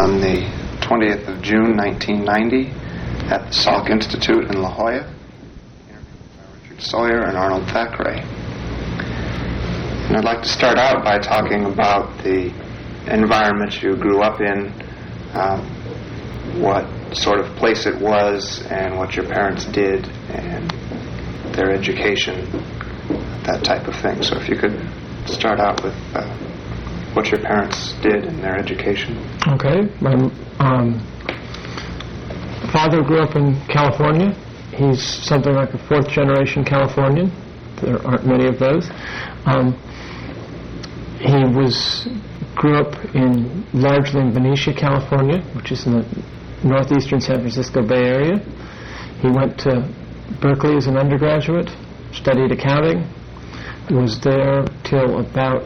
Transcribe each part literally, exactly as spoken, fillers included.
on the twentieth of June, nineteen ninety, at the Salk Institute in La Jolla. Interviewed by Richard Sawyer and Arnold Thackeray. And I'd like to start out by talking about the environment you grew up in, uh, what sort of place it was, and what your parents did, and their education, that type of thing. So if you could start out with uh, what your parents did and their education. Okay. My um, father grew up in California. He's something like a fourth generation Californian. There aren't many of those. Um, he was grew up in largely in Benicia, California, which is in the northeastern San Francisco Bay Area. He went to Berkeley as an undergraduate, studied accounting, was there till about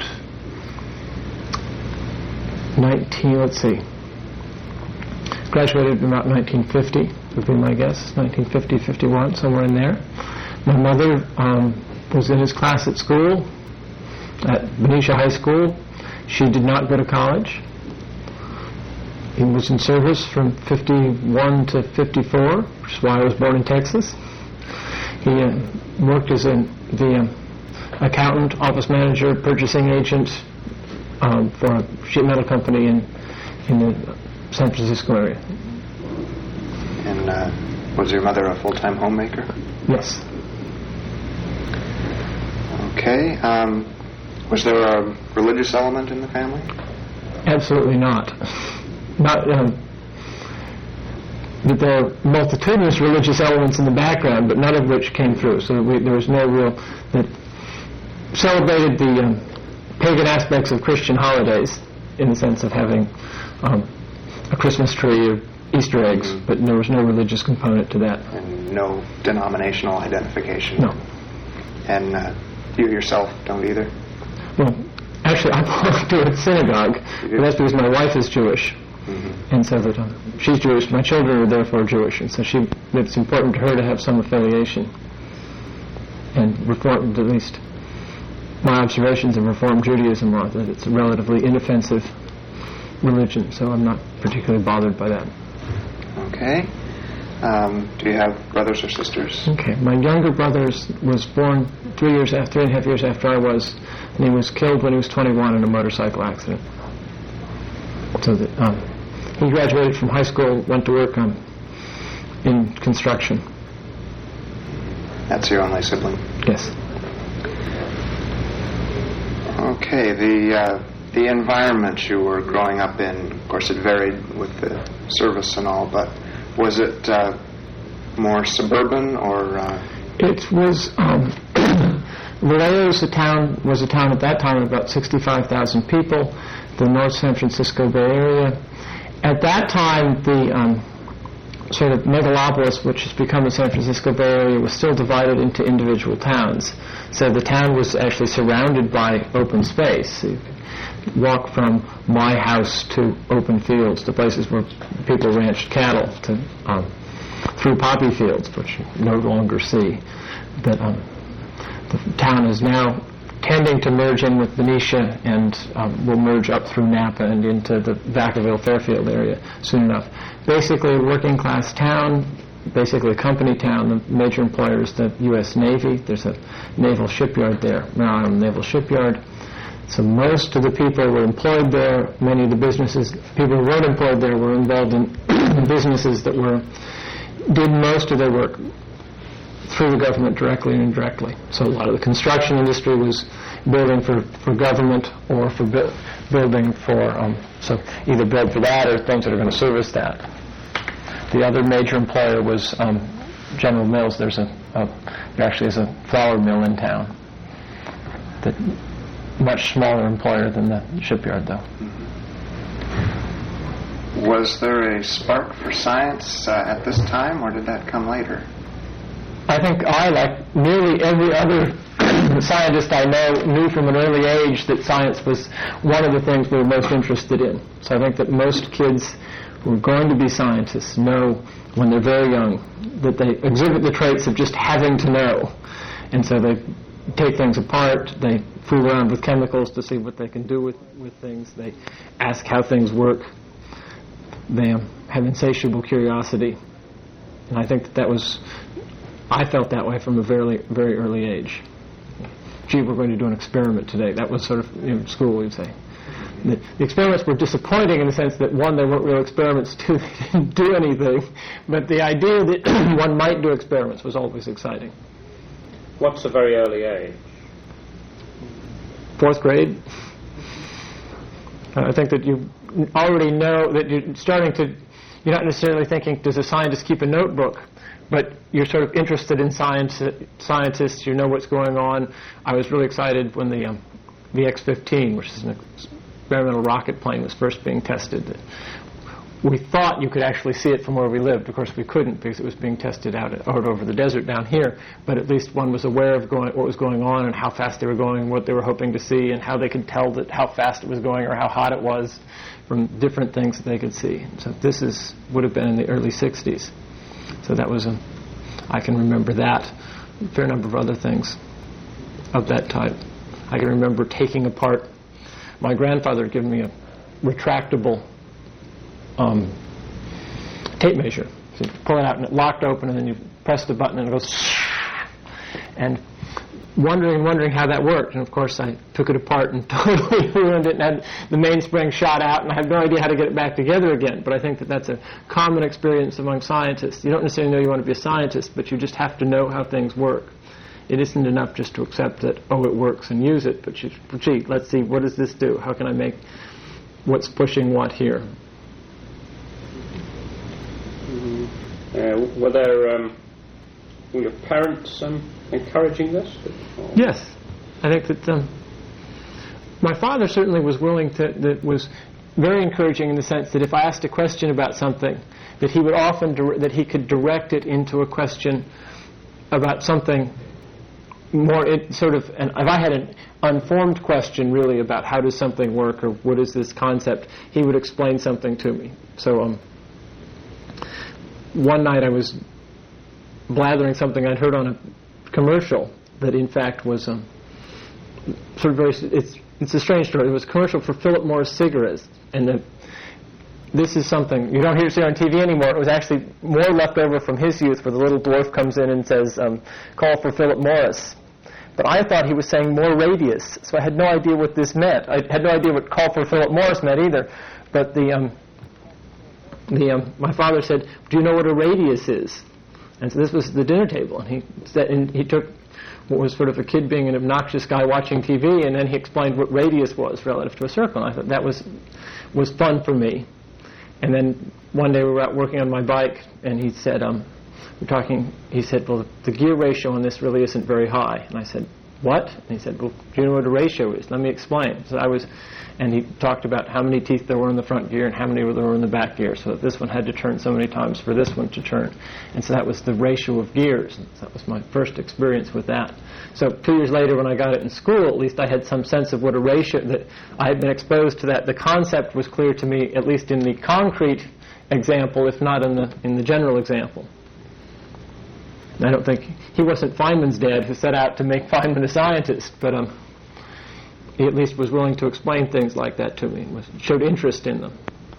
nineteen, let's see, graduated in about nineteen fifty, would be my guess, nineteen fifty, fifty-one, somewhere in there. My mother um, was in his class at school, at Benicia High School. She did not go to college. He was in service from fifty-one to fifty-four, which is why I was born in Texas. He uh, worked as a, the uh, accountant, office manager, purchasing agent um, for a sheet metal company in, in the San Francisco area. And uh, was your mother a full-time homemaker? Yes. Okay. Um, was there a religious element in the family? Absolutely not. Not. Um, that there are multitudinous religious elements in the background, but none of which came through. So we, there was no real that celebrated the um, pagan aspects of Christian holidays in the sense of having um, a Christmas tree or Easter eggs, mm-hmm. but there was no religious component to that. And no denominational identification? No. And uh, you yourself don't either? Well, actually, I belong to a synagogue, but that's because my wife is Jewish. Mm-hmm. And so that um, she's Jewish, my children are therefore Jewish, and so she it's important to her to have some affiliation. And Reformed, at least my observations of Reformed Judaism are that it's a relatively inoffensive religion, so I'm not particularly bothered by that. Okay. Um, do you have brothers or sisters? Okay. My younger brother was born three years after, three and a half years after I was, and he was killed when he was twenty-one in a motorcycle accident. So that um, he graduated from high school, went to work um, in construction. That's your only sibling? Yes. Okay. The uh, the environment you were growing up in, of course, it varied with the service and all, but was it uh, more suburban or? Uh... It was. Um, Vallejo was a town. Was a town at that time of about sixty-five thousand people. The North San Francisco Bay Area. At that time, the um, sort of megalopolis, which has become the San Francisco Bay Area, was still divided into individual towns. So the town was actually surrounded by open space. So you could walk from my house to open fields, to places where people ranched cattle, to um, through poppy fields, which you no longer see. But um, the town is now tending to merge in with Benicia, and um, will merge up through Napa and into the Vacaville-Fairfield area soon enough. Basically a working class town, basically a company town. The major employer is the U S Navy. There's a naval shipyard there, Mare Island Naval Shipyard. So most of the people were employed there. Many of the businesses, people who weren't employed there were involved in businesses that were, did most of their work through the government directly and indirectly. So a lot of the construction industry was building for, for government or for bu- building for, um, so either build for that or things that are going to service that. The other major employer was um, General Mills. There's a, a, there actually is a flour mill in town. That much smaller employer than the shipyard, though. Was there a spark for science uh, at this time, or did that come later? I think I, like nearly every other scientist I know, knew from an early age that science was one of the things we were most interested in. So I think that most kids who are going to be scientists know when they're very young that they exhibit the traits of just having to know. And so they take things apart, they fool around with chemicals to see what they can do with, with things, they ask how things work. they um, have insatiable curiosity. And I think that that was, I felt that way from a very, very early age. Gee, we're going to do an experiment today. That was sort of, in school, we'd say. The, the experiments were disappointing in the sense that, one, they weren't real experiments, two, they didn't do anything, but the idea that one might do experiments was always exciting. What's a very early age? Fourth grade. Uh, I think that you already know that you're starting to, you're not necessarily thinking, does a scientist keep a notebook? But you're sort of interested in science, scientists, you know what's going on. I was really excited when the um, V X fifteen, which is an experimental rocket plane, was first being tested. We thought you could actually see it from where we lived. Of course, we couldn't because it was being tested out, out over the desert down here. But at least one was aware of going, what was going on and how fast they were going, what they were hoping to see, and how they could tell that how fast it was going or how hot it was from different things that they could see. So this is would have been in the early sixties. So that was a, I can remember that, a fair number of other things of that type. I can remember taking apart, my grandfather had given me a retractable um, tape measure. So you pull it out and it locked open, and then you press the button and it goes, and wondering, wondering how that worked. And of course I took it apart and totally ruined it, and had the mainspring shot out, and I have no idea how to get it back together again. But I think that that's a common experience among scientists. You don't necessarily know you want to be a scientist, but you just have to know how things work. It isn't enough just to accept that, oh, it works, and use it, but you, gee, let's see, what does this do? How can I make what's pushing what here? Mm-hmm. Uh, were there, um, were your parents um, encouraging this? Or? Yes. I think that um, my father certainly was willing to, that was very encouraging in the sense that if I asked a question about something, that he would often, dire- that he could direct it into a question about something more, it sort of, and if I had an unformed question really about how does something work or what is this concept, he would explain something to me. So um, one night I was blathering something I'd heard on a commercial that in fact was um, sort of very, it's it's a strange story. It was a commercial for Philip Morris cigarettes, and the, this is something you don't hear see on T V anymore. It was actually more left over from his youth, where the little dwarf comes in and says, um, call for Philip Morris. But I thought he was saying more radius, so I had no idea what this meant. I had no idea what call for Philip Morris meant either. But the um, the um, my father said, do you know what a radius is? And so this was the dinner table, and he said, and he took what was sort of a kid being an obnoxious guy watching T V, and then he explained what radius was relative to a circle. And I thought that was was fun for me. And then one day we were out working on my bike, and he said, um, we're talking, he said, well, the gear ratio on this really isn't very high. And I said, what? And he said, well, do you know what a ratio is? Let me explain. So I was, and he talked about how many teeth there were in the front gear and how many there were in the back gear, so that this one had to turn so many times for this one to turn. And so that was the ratio of gears. And so that was my first experience with that. So two years later, when I got it in school, at least I had some sense of what a ratio, that I had been exposed to that. The concept was clear to me, at least in the concrete example, if not in the in the general example. I don't think, he wasn't Feynman's dad who set out to make Feynman a scientist, but um, he at least was willing to explain things like that to me, was, showed interest in them.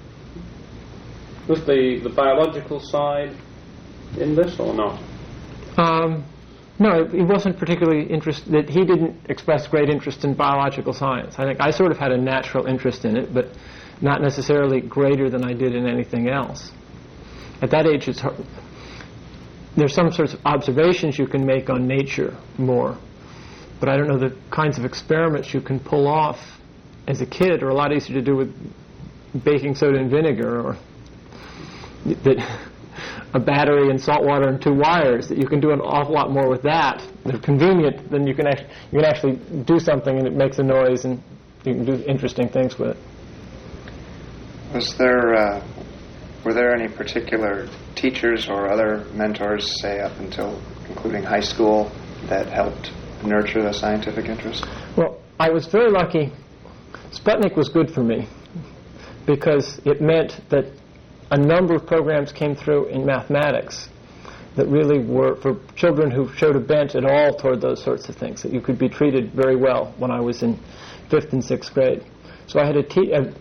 Was the, the biological side in this or not? Um, no, he wasn't particularly interested, he didn't express great interest in biological science. I think I sort of had a natural interest in it, but not necessarily greater than I did in anything else. At that age, it's hard. There's some sorts of observations you can make on nature more, but I don't know the kinds of experiments you can pull off as a kid are a lot easier to do with baking soda and vinegar, or that a battery and salt water and two wires, that you can do an awful lot more with that. They're convenient, then you can actually, you can actually do something and it makes a noise and you can do interesting things with it. Was there, uh, were there any particular teachers or other mentors, say up until including high school, that helped nurture the scientific interest? Well, I was very lucky. Sputnik was good for me because it meant that a number of programs came through in mathematics that really were for children who showed a bent at all toward those sorts of things, that you could be treated very well when I was in fifth and sixth grade. So I had a, te- a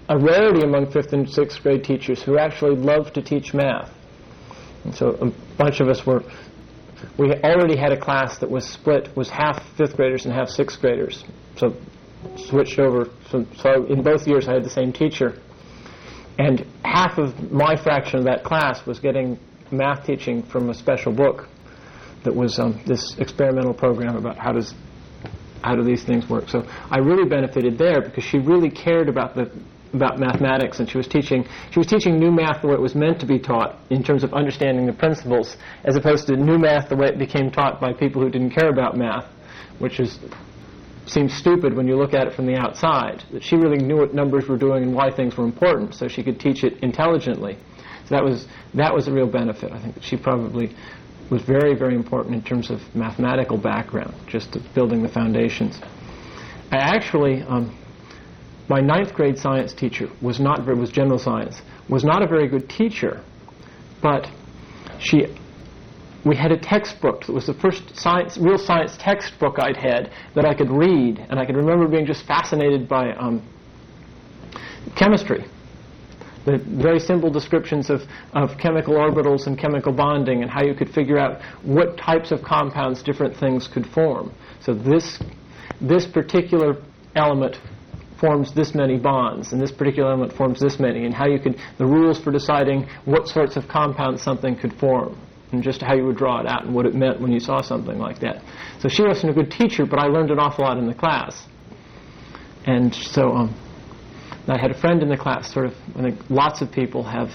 a rarity among fifth and sixth grade teachers who actually loved to teach math. And so a bunch of us were, we already had a class that was split, was half fifth graders and half sixth graders. So switched over, so, so in both years I had the same teacher. And half of my fraction of that class was getting math teaching from a special book that was um, this experimental program about how does how do these things work. So I really benefited there because she really cared about the about mathematics, and she was teaching she was teaching new math the way it was meant to be taught in terms of understanding the principles, as opposed to new math the way it became taught by people who didn't care about math, which is seems stupid when you look at it from the outside. That she really knew what numbers were doing and why things were important, so she could teach it intelligently. So that was that was a real benefit. I think that she probably was very, very important in terms of mathematical background, just to building the foundations. I actually, um, my ninth grade science teacher was not very, was general science, was not a very good teacher, but she, we had a textbook that was the first science, real science textbook I'd had that I could read, and I could remember being just fascinated by um, chemistry. The very simple descriptions of, of chemical orbitals and chemical bonding and how you could figure out what types of compounds different things could form. So this, this particular element forms this many bonds, and this particular element forms this many, and how you could, the rules for deciding what sorts of compounds something could form, and just how you would draw it out and what it meant when you saw something like that. So she wasn't a good teacher, but I learned an awful lot in the class. And so um, I had a friend in the class, sort of, I think lots of people have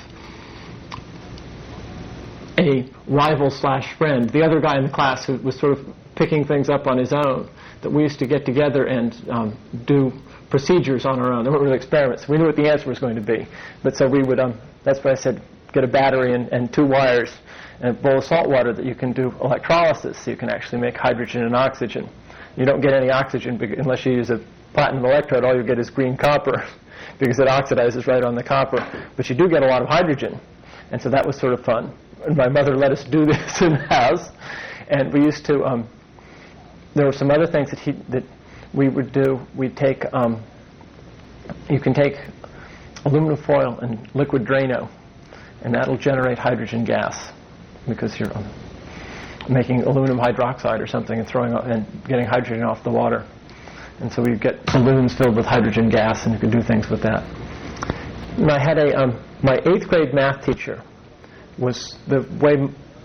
a rival slash friend. The other guy in the class who was sort of picking things up on his own, that we used to get together and um, do procedures on our own. They weren't really experiments. We knew what the answer was going to be. But so we would, um, that's what I said, get a battery and, and two wires and a bowl of salt water that you can do electrolysis, so you can actually make hydrogen and oxygen. You don't get any oxygen unless you use a platinum electrode. All you get is green copper, because it oxidizes right on the copper. But you do get a lot of hydrogen, and so that was sort of fun. And my mother let us do this in the house, and we used to, um, there were some other things that he, that we would do. We'd take, um, you can take aluminum foil and liquid Drano, and that'll generate hydrogen gas, because you're um, making aluminum hydroxide or something and throwing off, and getting hydrogen off the water. And so we get balloons filled with hydrogen gas, and you could do things with that. And I had a um, my eighth grade math teacher was the way.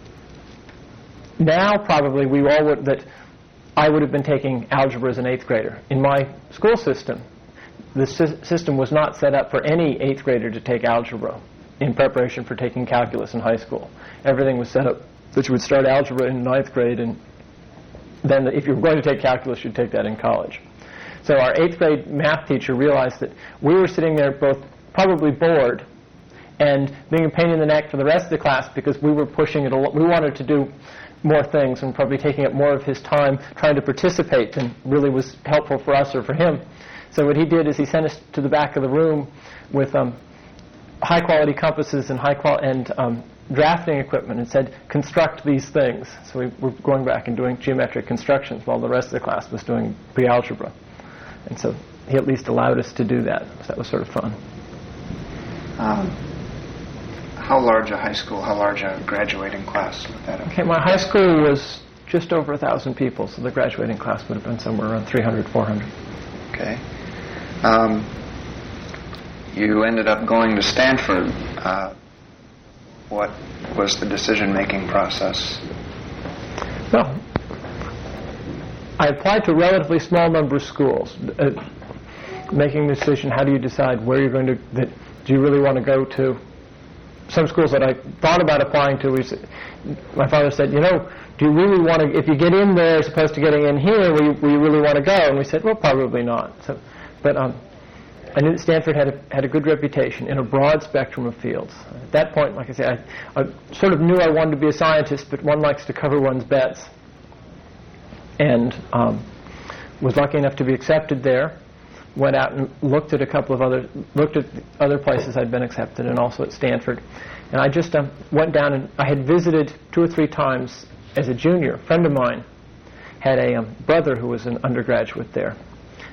Now probably we all would that I would have been taking algebra as an eighth grader. In my school system, the sy- system was not set up for any eighth grader to take algebra in preparation for taking calculus in high school. Everything was set up that you would start algebra in ninth grade, and then if you were going to take calculus, you'd take that in college. So our eighth grade math teacher realized that we were sitting there both probably bored and being a pain in the neck for the rest of the class, because we were pushing it a lot. We wanted to do more things and probably taking up more of his time trying to participate than really was helpful for us or for him. So what he did is he sent us to the back of the room with um, high quality compasses and high qual- and um, drafting equipment, and said, construct these things. So we were going back and doing geometric constructions while the rest of the class was doing pre-algebra. And so he at least allowed us to do that. So that was sort of fun. Um, how large a high school, how large a graduating class would that have? Okay, my high school was just over a thousand people, so the graduating class would have been somewhere around three hundred, four hundred. Okay. Um, you ended up going to Stanford. Uh, what was the decision-making process? Well, I applied to a relatively small number of schools, uh, making the decision, how do you decide where you're going to, that, do you really want to go to? Some schools that I thought about applying to, we said, my father said, you know, do you really want to, if you get in there as opposed to getting in here, will you, will you really want to go? And we said, well, probably not. So, but um, I knew that Stanford had a, had a good reputation in a broad spectrum of fields. At that point, like I said, I, I sort of knew I wanted to be a scientist, but one likes to cover one's bets. And um, was lucky enough to be accepted there. Went out and looked at a couple of other, looked at other places I'd been accepted, and also at Stanford. And I just um, went down, and I had visited two or three times as a junior. A friend of mine had a um, brother who was an undergraduate there.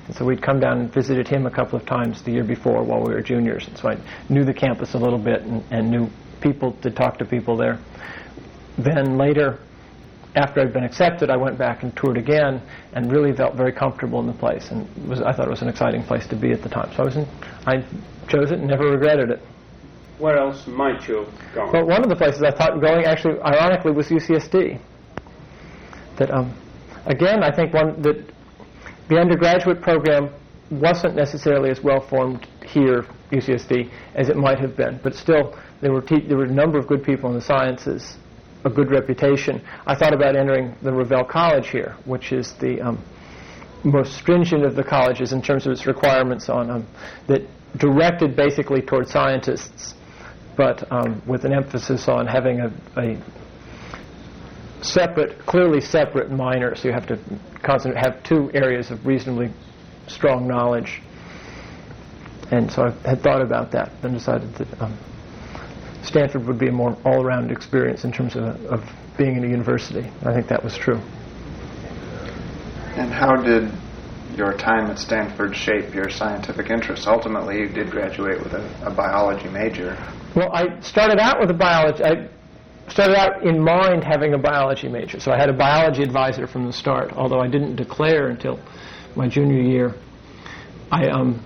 And so we'd come down and visited him a couple of times the year before while we were juniors. And so I knew the campus a little bit and, and knew people to talk to people there. Then later, after I'd been accepted, I went back and toured again and really felt very comfortable in the place. And it was, I thought it was an exciting place to be at the time. So I, was in, I chose it and never regretted it. Where else might you have gone? Well, one of the places I thought going, actually, ironically, was U C S D. That, um, again, I think one that the undergraduate program wasn't necessarily as well formed here, U C S D, as it might have been. But still, there were te- there were a number of good people in the sciences, a good reputation. I thought about entering the Revelle College here, which is the um, most stringent of the colleges in terms of its requirements on um, that directed basically toward scientists, but um, with an emphasis on having a, a separate, clearly separate minor. So you have to concentrate, have two areas of reasonably strong knowledge. And so I had thought about that and decided that um, Stanford would be a more all-around experience in terms of, of being in a university. I think that was true. And how did your time at Stanford shape your scientific interests? Ultimately, you did graduate with a, a biology major. Well, I started out with a biology. I started out in mind having a biology major, so I had a biology advisor from the start. Although I didn't declare until my junior year. I um.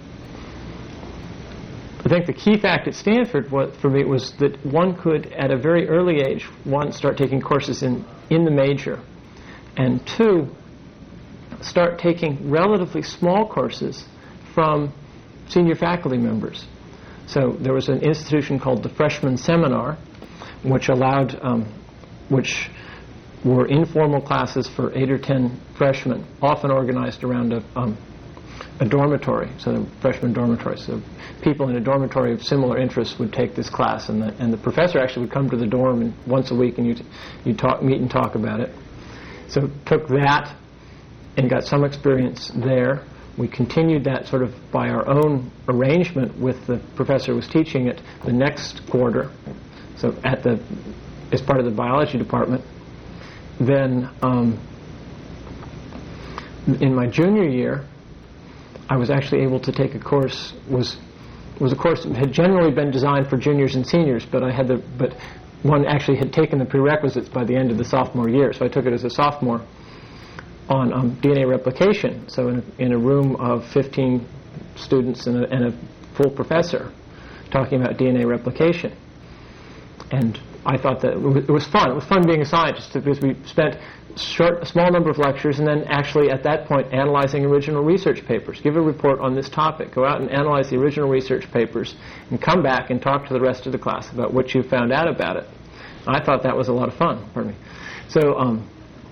I think the key fact at Stanford was, for me was that one could, at a very early age, one, start taking courses in, in the major, and two, start taking relatively small courses from senior faculty members. So there was an institution called the Freshman Seminar, which allowed, um, which were informal classes for eight or ten freshmen, often organized around a um, a dormitory, so the freshman dormitory. So people in a dormitory of similar interests would take this class, and the, and the professor actually would come to the dorm and once a week, and you you talk, meet and talk about it. So took that and got some experience there. We continued that sort of by our own arrangement with the professor who was teaching it the next quarter, so at the as part of the biology department. Then um, in my junior year, I was actually able to take a course, was was a course that had generally been designed for juniors and seniors, but I had the, but one actually had taken the prerequisites by the end of the sophomore year, so I took it as a sophomore on um, D N A replication. So in a, in a room of fifteen students and a, and a full professor talking about D N A replication. And I thought that it was, it was fun. It was fun being a scientist because we spent short, a small number of lectures and then actually at that point analyzing original research papers. Give a report on this topic. Go out and analyze the original research papers and come back and talk to the rest of the class about what you found out about it. I thought that was a lot of fun. Pardon me. So um,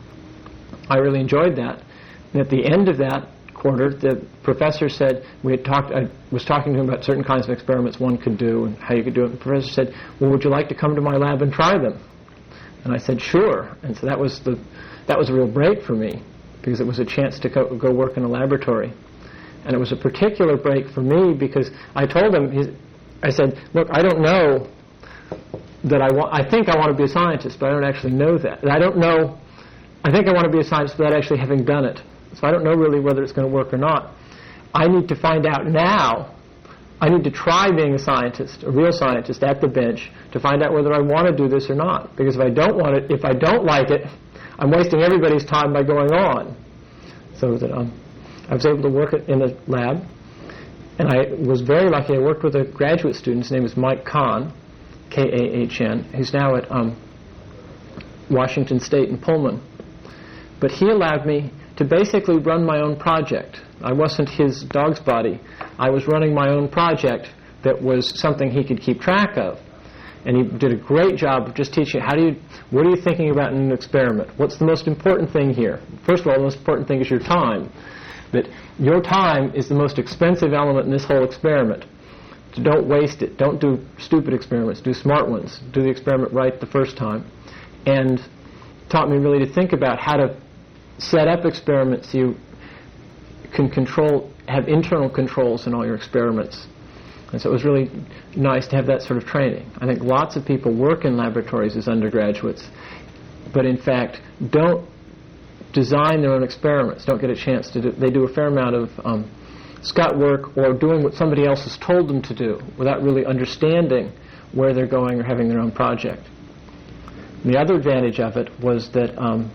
I really enjoyed that. And at the end of that quarter, the professor said, we had talked, I was talking to him about certain kinds of experiments one could do and how you could do it. And the professor said, well, would you like to come to my lab and try them? And I said, sure. And so that was the that was a real break for me because it was a chance to go, go work in a laboratory. And it was a particular break for me because I told him, I said, look, I don't know that I want, I think I want to be a scientist, but I don't actually know that. And I don't know, I think I want to be a scientist without actually having done it. So I don't know really whether it's going to work or not. I need to find out now. I need to try being a scientist, a real scientist at the bench, to find out whether I want to do this or not. Because if I don't want it, if I don't like it, I'm wasting everybody's time by going on. So that um, I was able to work in a lab, and I was very lucky. I worked with a graduate student. His name is Mike Kahn, K A H N. He's now at um, Washington State in Pullman. But he allowed me to basically run my own project. I wasn't his dog's body. I was running my own project that was something he could keep track of. And he did a great job of just teaching how do you, what are you thinking about in an experiment? What's the most important thing here? First of all, the most important thing is your time. That your time is the most expensive element in this whole experiment. So don't waste it. Don't do stupid experiments. Do smart ones. Do the experiment right the first time. And taught me really to think about how to set up experiments so you can control, have internal controls in all your experiments. And so it was really nice to have that sort of training. I think lots of people work in laboratories as undergraduates, but in fact don't design their own experiments, don't get a chance to do, they do a fair amount of um, scut work or doing what somebody else has told them to do without really understanding where they're going or having their own project. The other advantage of it was that um,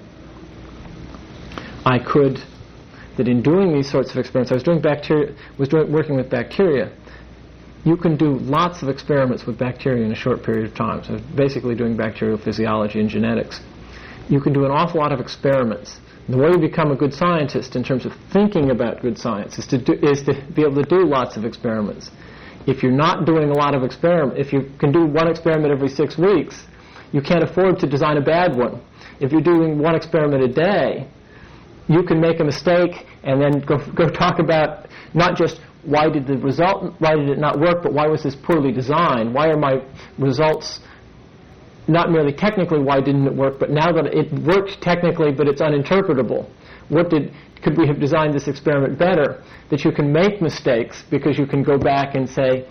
I could, that in doing these sorts of experiments, I was doing bacteria, was doing, working with bacteria. You can do lots of experiments with bacteria in a short period of time. So basically doing bacterial physiology and genetics. You can do an awful lot of experiments. The way you become a good scientist in terms of thinking about good science is to do, is to be able to do lots of experiments. If you're not doing a lot of experiments, if you can do one experiment every six weeks, you can't afford to design a bad one. If you're doing one experiment a day, you can make a mistake and then go go talk about not just why did the result, why did it not work, but why was this poorly designed? Why are my results not merely technically why didn't it work, but now that it worked technically, but it's uninterpretable. What did could we have designed this experiment better? That you can make mistakes because you can go back and say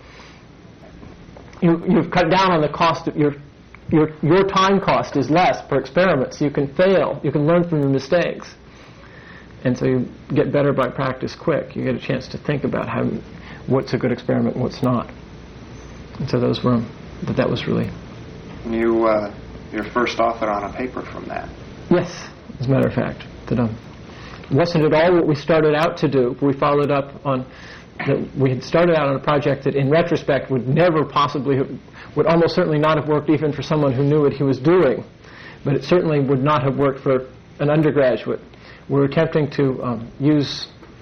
you, you've cut down on the cost of your your your time cost is less per experiment, so you can fail. You can learn from your mistakes. And so you get better by practice quick. You get a chance to think about how, what's a good experiment and what's not. And so those were, but that was really... You, uh, you're first author on a paper from that. Yes, as a matter of fact. That um, wasn't at all what we started out to do. We followed up on, that we had started out on a project that in retrospect would never possibly, have, would almost certainly not have worked even for someone who knew what he was doing. But it certainly would not have worked for an undergraduate. We're attempting to um, use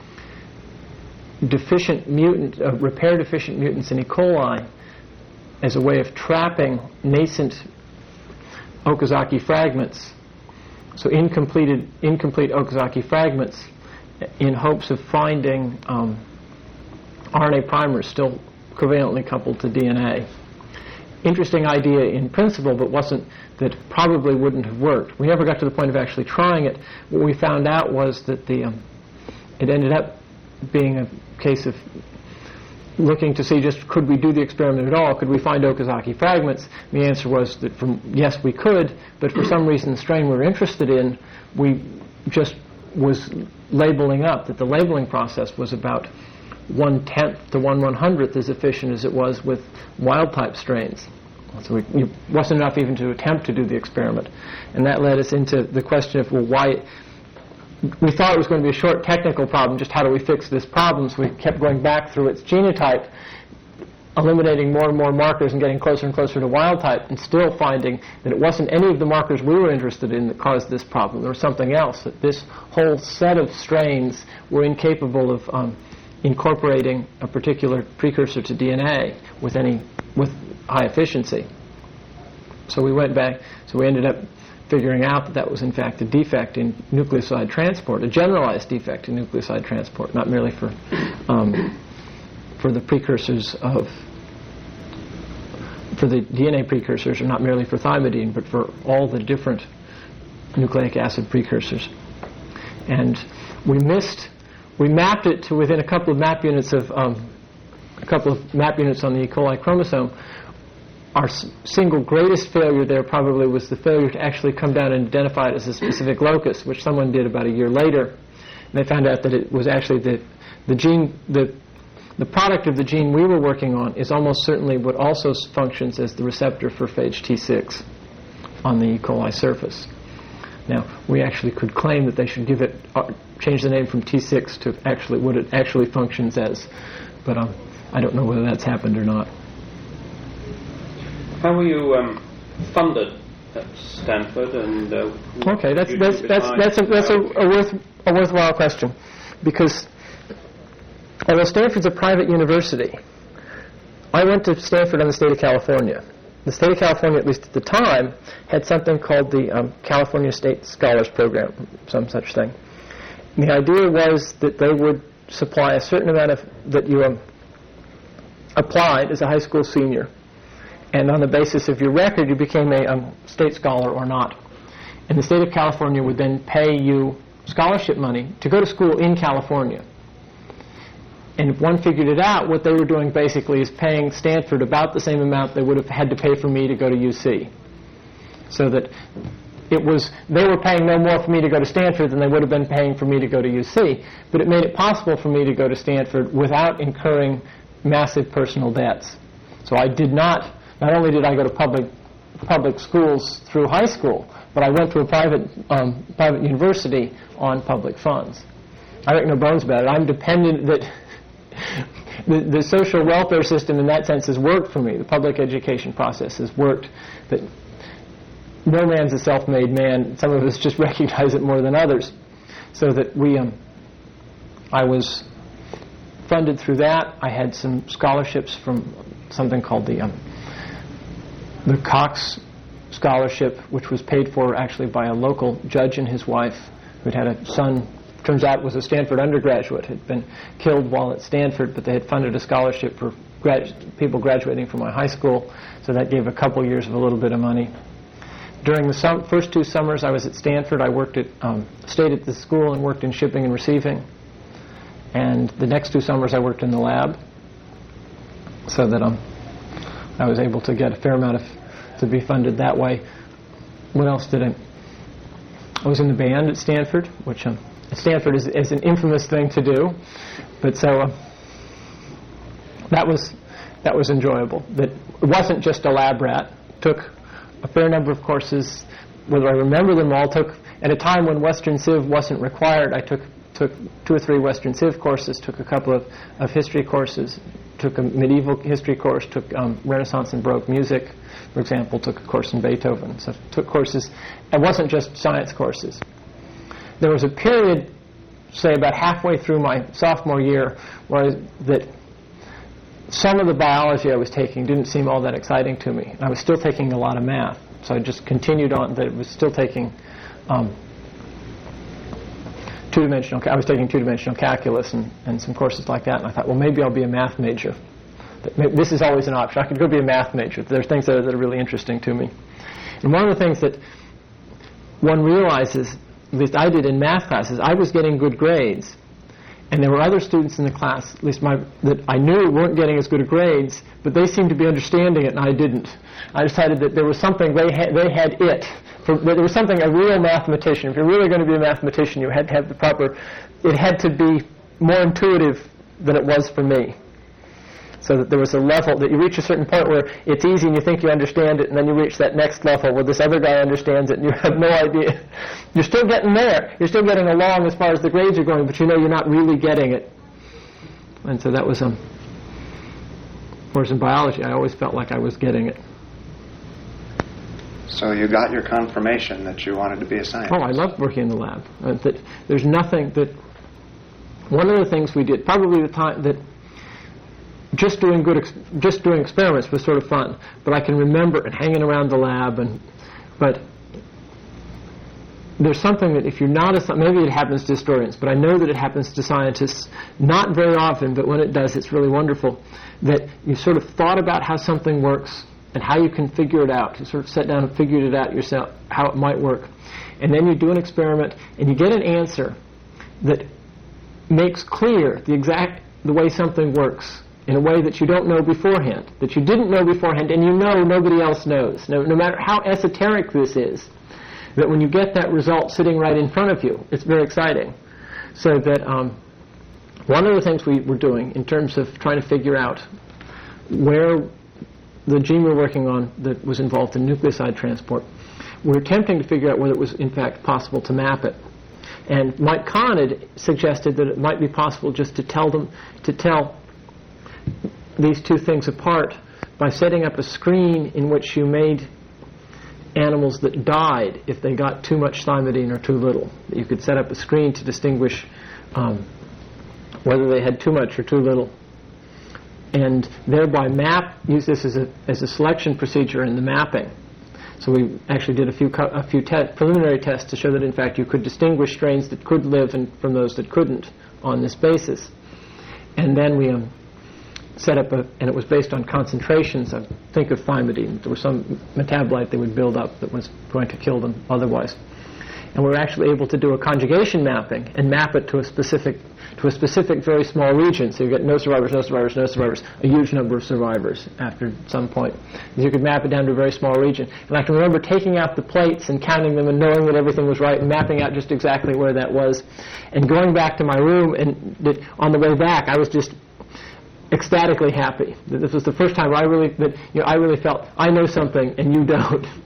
deficient mutant, uh, repair deficient mutants in E. coli as a way of trapping nascent Okazaki fragments, so incompleted, incomplete Okazaki fragments, in hopes of finding um, R N A primers still covalently coupled to D N A. Interesting idea in principle, but wasn't, that probably wouldn't have worked. We never got to the point of actually trying it. What we found out was that the um, it ended up being a case of looking to see just could we do the experiment at all? Could we find Okazaki fragments? And the answer was that from yes, we could, but for some reason the strain we were interested in, we just was labeling up, that the labeling process was about one-tenth to one one-hundredth as efficient as it was with wild-type strains. So we, it wasn't enough even to attempt to do the experiment. And that led us into the question of, well, why... We thought it was going to be a short technical problem, just how do we fix this problem? So we kept going back through its genotype, eliminating more and more markers and getting closer and closer to wild type, and still finding that it wasn't any of the markers we were interested in that caused this problem. There was something else, that this whole set of strains were incapable of um, incorporating a particular precursor to D N A with any with high efficiency. So we went back, so we ended up figuring out that that was in fact a defect in nucleoside transport, a generalized defect in nucleoside transport, not merely for um, for the precursors of, for the D N A precursors, or not merely for thymidine, but for all the different nucleic acid precursors. And we missed, we mapped it to within a couple of map units of, um, a couple of map units on the E. coli chromosome. Our s- single greatest failure there probably was the failure to actually come down and identify it as a specific locus, which someone did about a year later. And they found out that it was actually the, the gene, the, the product of the gene we were working on is almost certainly what also s- functions as the receptor for phage T six on the E. coli surface. Now, we actually could claim that they should give it, uh, change the name from T six to actually what it actually functions as. But um, I don't know whether that's happened or not. How were you um, funded at Stanford? And uh, okay, that's that's that's that's a that's a, a, worth, a worthwhile question, because although Stanford's a private university, I went to Stanford in the state of California. The state of California, at least at the time, had something called the um, California State Scholars Program, some such thing. And the idea was that they would supply a certain amount of that you um, applied as a high school senior. And on the basis of your record, you became a um, state scholar or not. And the state of California would then pay you scholarship money to go to school in California. And if one figured it out, what they were doing basically is paying Stanford about the same amount they would have had to pay for me to go to U C. So that it was, they were paying no more for me to go to Stanford than they would have been paying for me to go to U C, but it made it possible for me to go to Stanford without incurring massive personal debts. So I did not, not only did I go to public public schools through high school, but I went to a private um, private university on public funds. I make no bones about it. I'm dependent that the, the social welfare system in that sense has worked for me. The public education process has worked. That no man's a self-made man. Some of us just recognize it more than others. So that we, um, I was funded through that. I had some scholarships from something called the um, the Cox Scholarship, which was paid for actually by a local judge and his wife who'd had a son, turns out was a Stanford undergraduate, had been killed while at Stanford, but they had funded a scholarship for grad- people graduating from my high school, so that gave a couple years of a little bit of money. During the sum- first two summers I was at Stanford, I worked at, um, stayed at the school and worked in shipping and receiving. And the next two summers I worked in the lab, so that um, I was able to get a fair amount of, to be funded that way. What else did I, I was in the band at Stanford, which um, at Stanford is, is an infamous thing to do, but so uh, that was that was enjoyable. That it wasn't just a lab rat. Took a fair number of courses. Whether I remember them all, took at a time when Western Civ wasn't required. I took took two or three Western Civ courses. Took a couple of, of history courses. Took a medieval history course. Took um, Renaissance and Baroque music, for example. Took a course in Beethoven. So took courses. It wasn't just science courses. There was a period, say about halfway through my sophomore year, where I, that some of the biology I was taking didn't seem all that exciting to me. I was still taking a lot of math, so I just continued on. That it was still taking um, two-dimensional. I was taking two-dimensional calculus and, and some courses like that. And I thought, well, maybe I'll be a math major. This is always an option. I could go be a math major. There's things that are, that are really interesting to me. And one of the things that one realizes, at least I did in math classes, I was getting good grades. And there were other students in the class, at least my, that I knew weren't getting as good grades, but they seemed to be understanding it and I didn't. I decided that there was something, they had, they had it. For, there was something, a real mathematician, if you're really going to be a mathematician, you had to have the proper, it had to be more intuitive than it was for me. So that there was a level that you reach a certain point where it's easy and you think you understand it, and then you reach that next level where this other guy understands it and you have no idea. You're still getting there. You're still getting along as far as the grades are going, but you know you're not really getting it. And so that was, um, of course, in biology, I always felt like I was getting it. So you got your confirmation that you wanted to be a scientist. Oh, I loved working in the lab. Uh, that there's nothing that, one of the things we did, probably the time that just doing good, ex- just doing experiments was sort of fun. But I can remember and hanging around the lab, and but there's something that if you're not a, maybe it happens to historians, but I know that it happens to scientists, not very often, but when it does, it's really wonderful, that you sort of thought about how something works and how you can figure it out. You sort of sat down and figured it out yourself, how it might work. And then you do an experiment, and you get an answer that makes clear the exact, the way something works in a way that you don't know beforehand, that you didn't know beforehand, and you know nobody else knows. No, no matter how esoteric this is, that when you get that result sitting right in front of you, it's very exciting. So that um, one of the things we were doing in terms of trying to figure out where the gene we were working on that was involved in nucleoside transport, we were attempting to figure out whether it was in fact possible to map it. And Mike Kahn had suggested that it might be possible just to tell them, to tell these two things apart by setting up a screen in which you made animals that died if they got too much thymidine or too little. You could set up a screen to distinguish um, whether they had too much or too little, and thereby map, use this as a as a selection procedure in the mapping. So we actually did a few co- a few te- preliminary tests to show that in fact you could distinguish strains that could live and from those that couldn't on this basis. And then we um, set up a, and it was based on concentrations of, think of thymidine. There was some metabolite they would build up that was going to kill them otherwise. and we were actually able to do a conjugation mapping and map it to a specific to a specific very small region. So you get no survivors, no survivors, no survivors, a huge number of survivors after some point. You could map it down to a very small region. And I can remember taking out the plates and counting them and knowing that everything was right and mapping out just exactly where that was. And going back to my room, and that on the way back, I was just ecstatically happy. That this was the first time I really, that, you know, I really felt, I know something and you don't.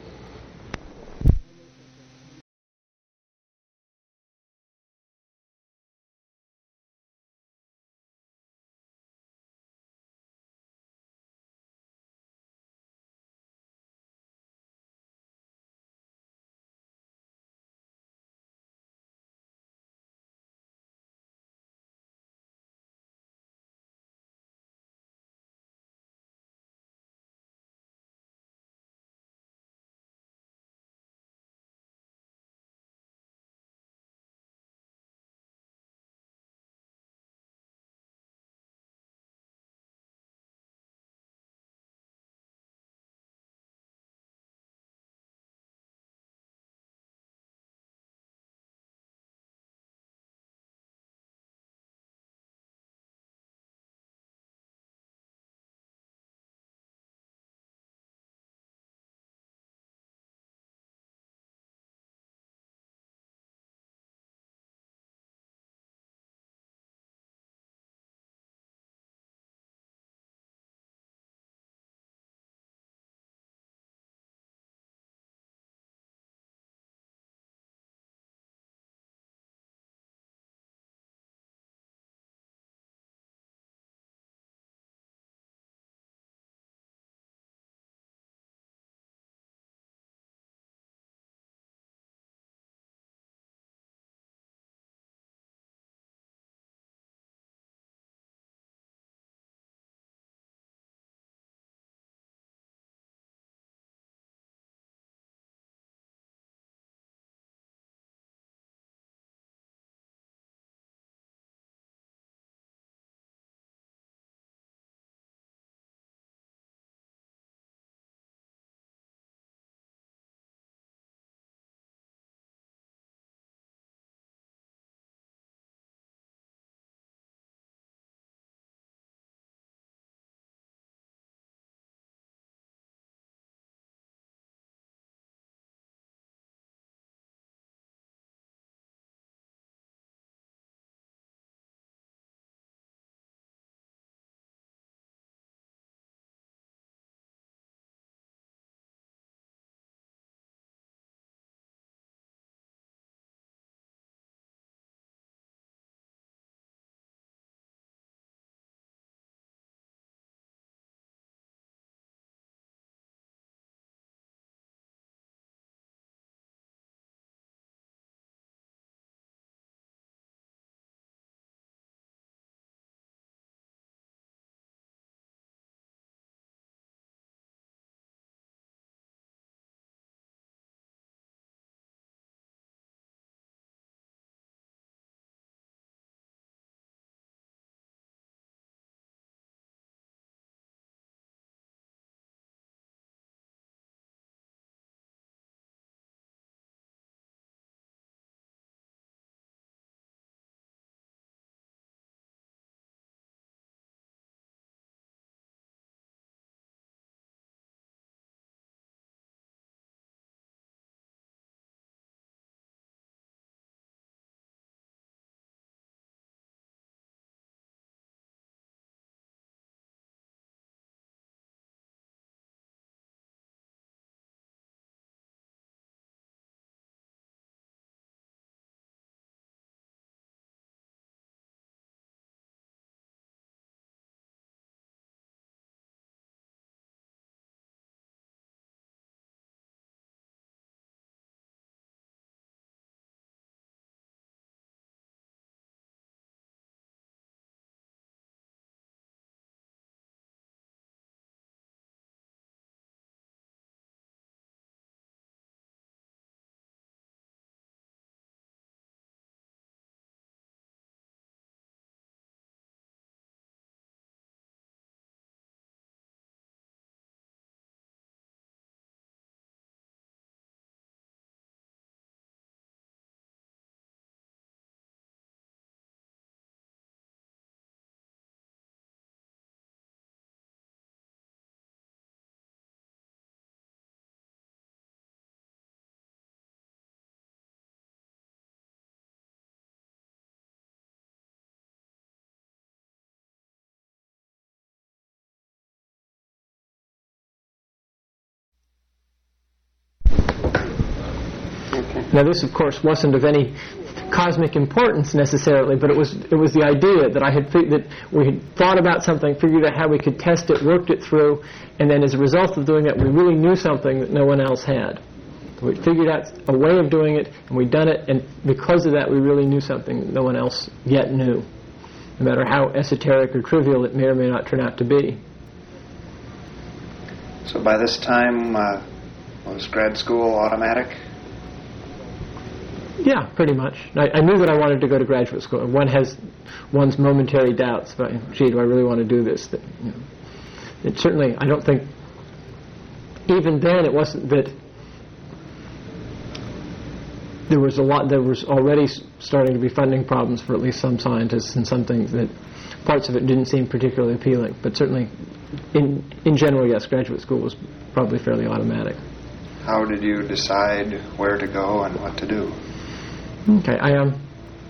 Now, this, of course, wasn't of any cosmic importance necessarily, but it was it was the idea that I had fig- that we had thought about something, figured out how we could test it, worked it through, and then as a result of doing that, we really knew something that no one else had. We figured out a way of doing it, and we'd done it, and because of that, we really knew something that no one else yet knew, no matter how esoteric or trivial it may or may not turn out to be. So by this time, uh, was grad school automatic? Yeah, pretty much. I, I knew that I wanted to go to graduate school. One has one's momentary doubts about, gee, do I really want to do this? That, you know, it certainly, I don't think, even then it wasn't that there was a lot, there was already starting to be funding problems for at least some scientists, and some things that, parts of it didn't seem particularly appealing. But certainly, in in general, yes, graduate school was probably fairly automatic. How did you decide where to go and what to do? Okay, I um,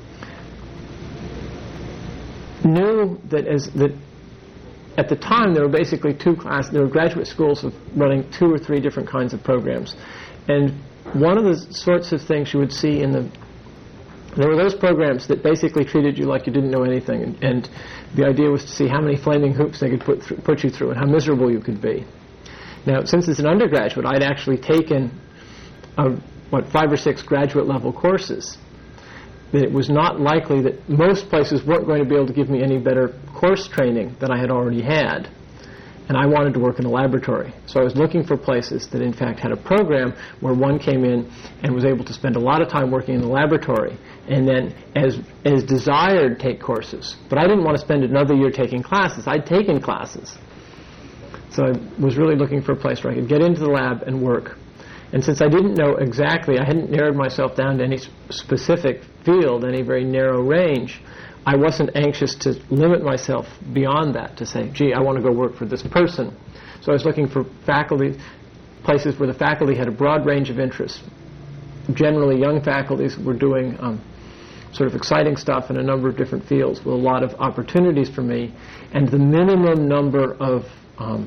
knew that as that at the time there were basically two class. There were graduate schools of running two or three different kinds of programs, and one of the sorts of things you would see in the there were those programs that basically treated you like you didn't know anything, and, and the idea was to see how many flaming hoops they could put th- put you through and how miserable you could be. Now, since as an undergraduate, I'd actually taken a, what five or six graduate level courses, that it was not likely that most places weren't going to be able to give me any better course training than I had already had. And I wanted to work in a laboratory. So I was looking for places that in fact had a program where one came in and was able to spend a lot of time working in the laboratory, and then as as desired take courses. But I didn't want to spend another year taking classes. I'd taken classes. So I was really looking for a place where I could get into the lab and work. And since I didn't know exactly, I hadn't narrowed myself down to any specific field, any very narrow range, I wasn't anxious to limit myself beyond that, to say, gee, I want to go work for this person. So I was looking for faculty, places where the faculty had a broad range of interests. Generally, young faculties were doing um, sort of exciting stuff in a number of different fields with a lot of opportunities for me, and the minimum number of um,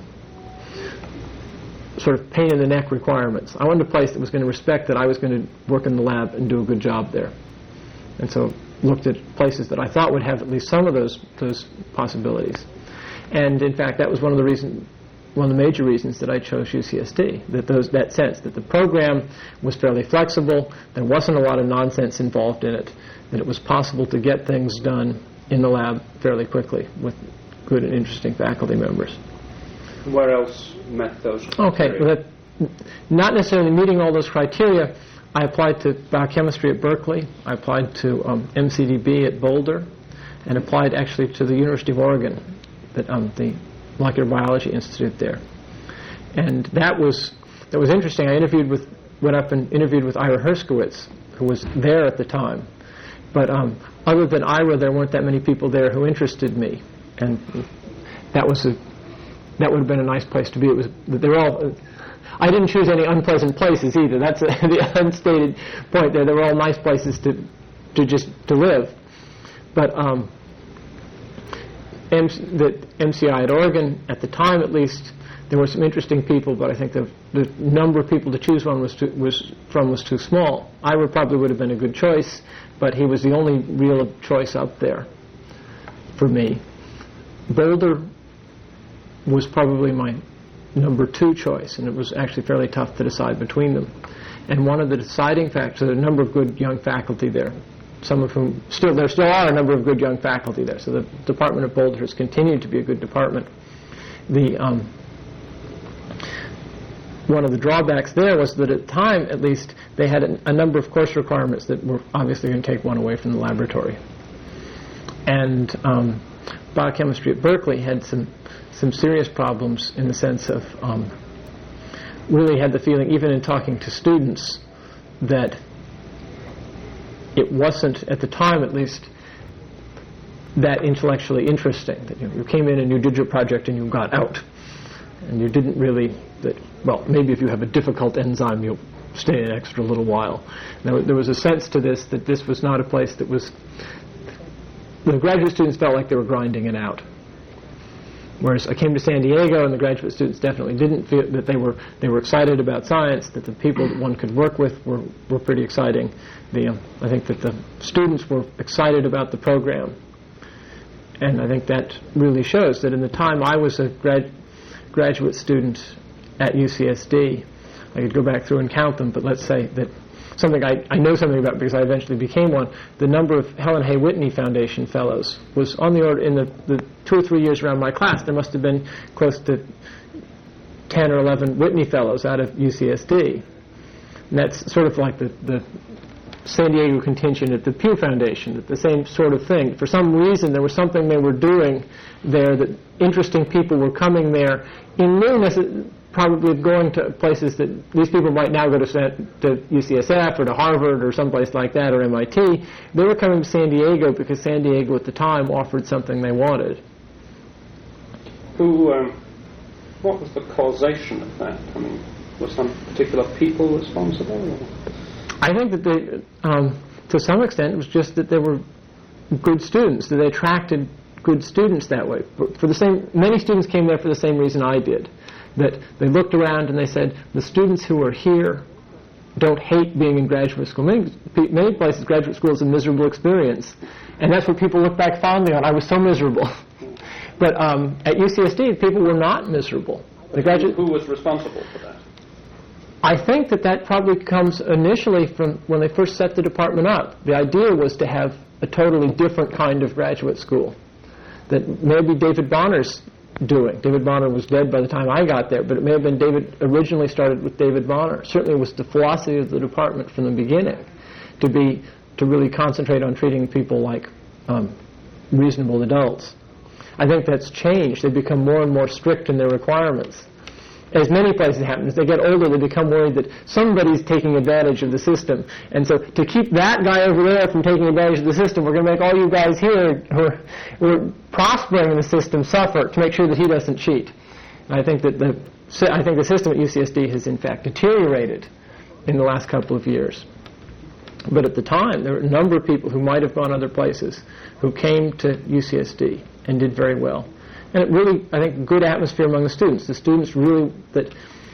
sort of pain-in-the-neck requirements. I wanted a place that was going to respect that I was going to work in the lab and do a good job there. And so looked at places that I thought would have at least some of those those possibilities. And in fact, that was one of the reason, one of the major reasons that I chose U C S D, that those that sense that the program was fairly flexible, there wasn't a lot of nonsense involved in it, that it was possible to get things done in the lab fairly quickly with good and interesting faculty members. Where else met those criteria? Okay, well, that, not necessarily meeting all those criteria, I applied to biochemistry at Berkeley. I applied to um, M C D B at Boulder, and applied actually to the University of Oregon, at, um, the Molecular Biology Institute there. And that was that was interesting. I interviewed with went up and interviewed with Ira Herskowitz, who was there at the time. But um, other than Ira, there weren't that many people there who interested me, and that was a that would have been a nice place to be. It was they were all. Uh, I didn't choose any unpleasant places either. That's a, the unstated point there. They were all nice places to to just to live. But um, M- the M C I at Oregon, at the time at least, there were some interesting people, but I think the the number of people to choose one was too, was from was too small. Ira probably would have been a good choice, but he was the only real choice up there for me. Boulder was probably my number two choice, and it was actually fairly tough to decide between them. And one of the deciding factors, there are a number of good young faculty there, some of whom still, there still are a number of good young faculty there, so the Department of Boulder has continued to be a good department. The um, one of the drawbacks there was that at the time, at least, they had a, a number of course requirements that were obviously going to take one away from the laboratory. And um, biochemistry at Berkeley had some some serious problems in the sense of um, really had the feeling, even in talking to students, that it wasn't, at the time at least, that intellectually interesting. That you, know, you came in and you did your project and you got out. And you didn't really, that, well, maybe if you have a difficult enzyme, you'll stay an extra little while. Now, there was a sense to this that this was not a place that was, the graduate students felt like they were grinding it out. Whereas I came to San Diego, and the graduate students definitely didn't feel that they were they were excited about science, that the people that one could work with were, were pretty exciting. The, um, I think that the students were excited about the program. And I think that really shows that in the time I was a grad, graduate student at U C S D, I could go back through and count them, but let's say that something I, I know something about because I eventually became one, the number of Helen Hay Whitney Foundation fellows was on the order, in the, the two or three years around my class, there must have been close to ten or eleven Whitney fellows out of U C S D. And that's sort of like the, the San Diego contingent at the Pew Foundation, that the same sort of thing. For some reason, there was something they were doing there that interesting people were coming there in lieu necessarily probably of going to places that these people might now go to, to U C S F or to Harvard or someplace like that, or M I T. They were coming to San Diego because San Diego at the time offered something they wanted. Who, um, what was the causation of that? I mean, were some particular people responsible? Or? I think that they, um, to some extent, it was just that they were good students, that they attracted good students that way. For, for the same, many students came there for the same reason I did. That they looked around and they said, the students who are here don't hate being in graduate school. Many, many places, graduate school is a miserable experience. And that's what people look back fondly on. I was so miserable. But um, at U C S D, people were not miserable. The graduate, who, who was responsible for that? I think that that probably comes initially from when they first set the department up. The idea was to have a totally different kind of graduate school that maybe David Bonner's doing. David Bonner was dead by the time I got there, but it may have been David, originally started with David Bonner. Certainly it was the philosophy of the department from the beginning to be, to really concentrate on treating people like um, reasonable adults. I think that's changed. They become more and more strict in their requirements. As many places happen, as they get older, they become worried that somebody's taking advantage of the system. And so to keep that guy over there from taking advantage of the system, we're going to make all you guys here who are, who are prospering in the system suffer to make sure that he doesn't cheat. And I think that the, I think the system at U C S D has, in fact, deteriorated in the last couple of years. But at the time, there were a number of people who might have gone other places who came to U C S D and did very well. And it really, I think, good atmosphere among the students. The students really, that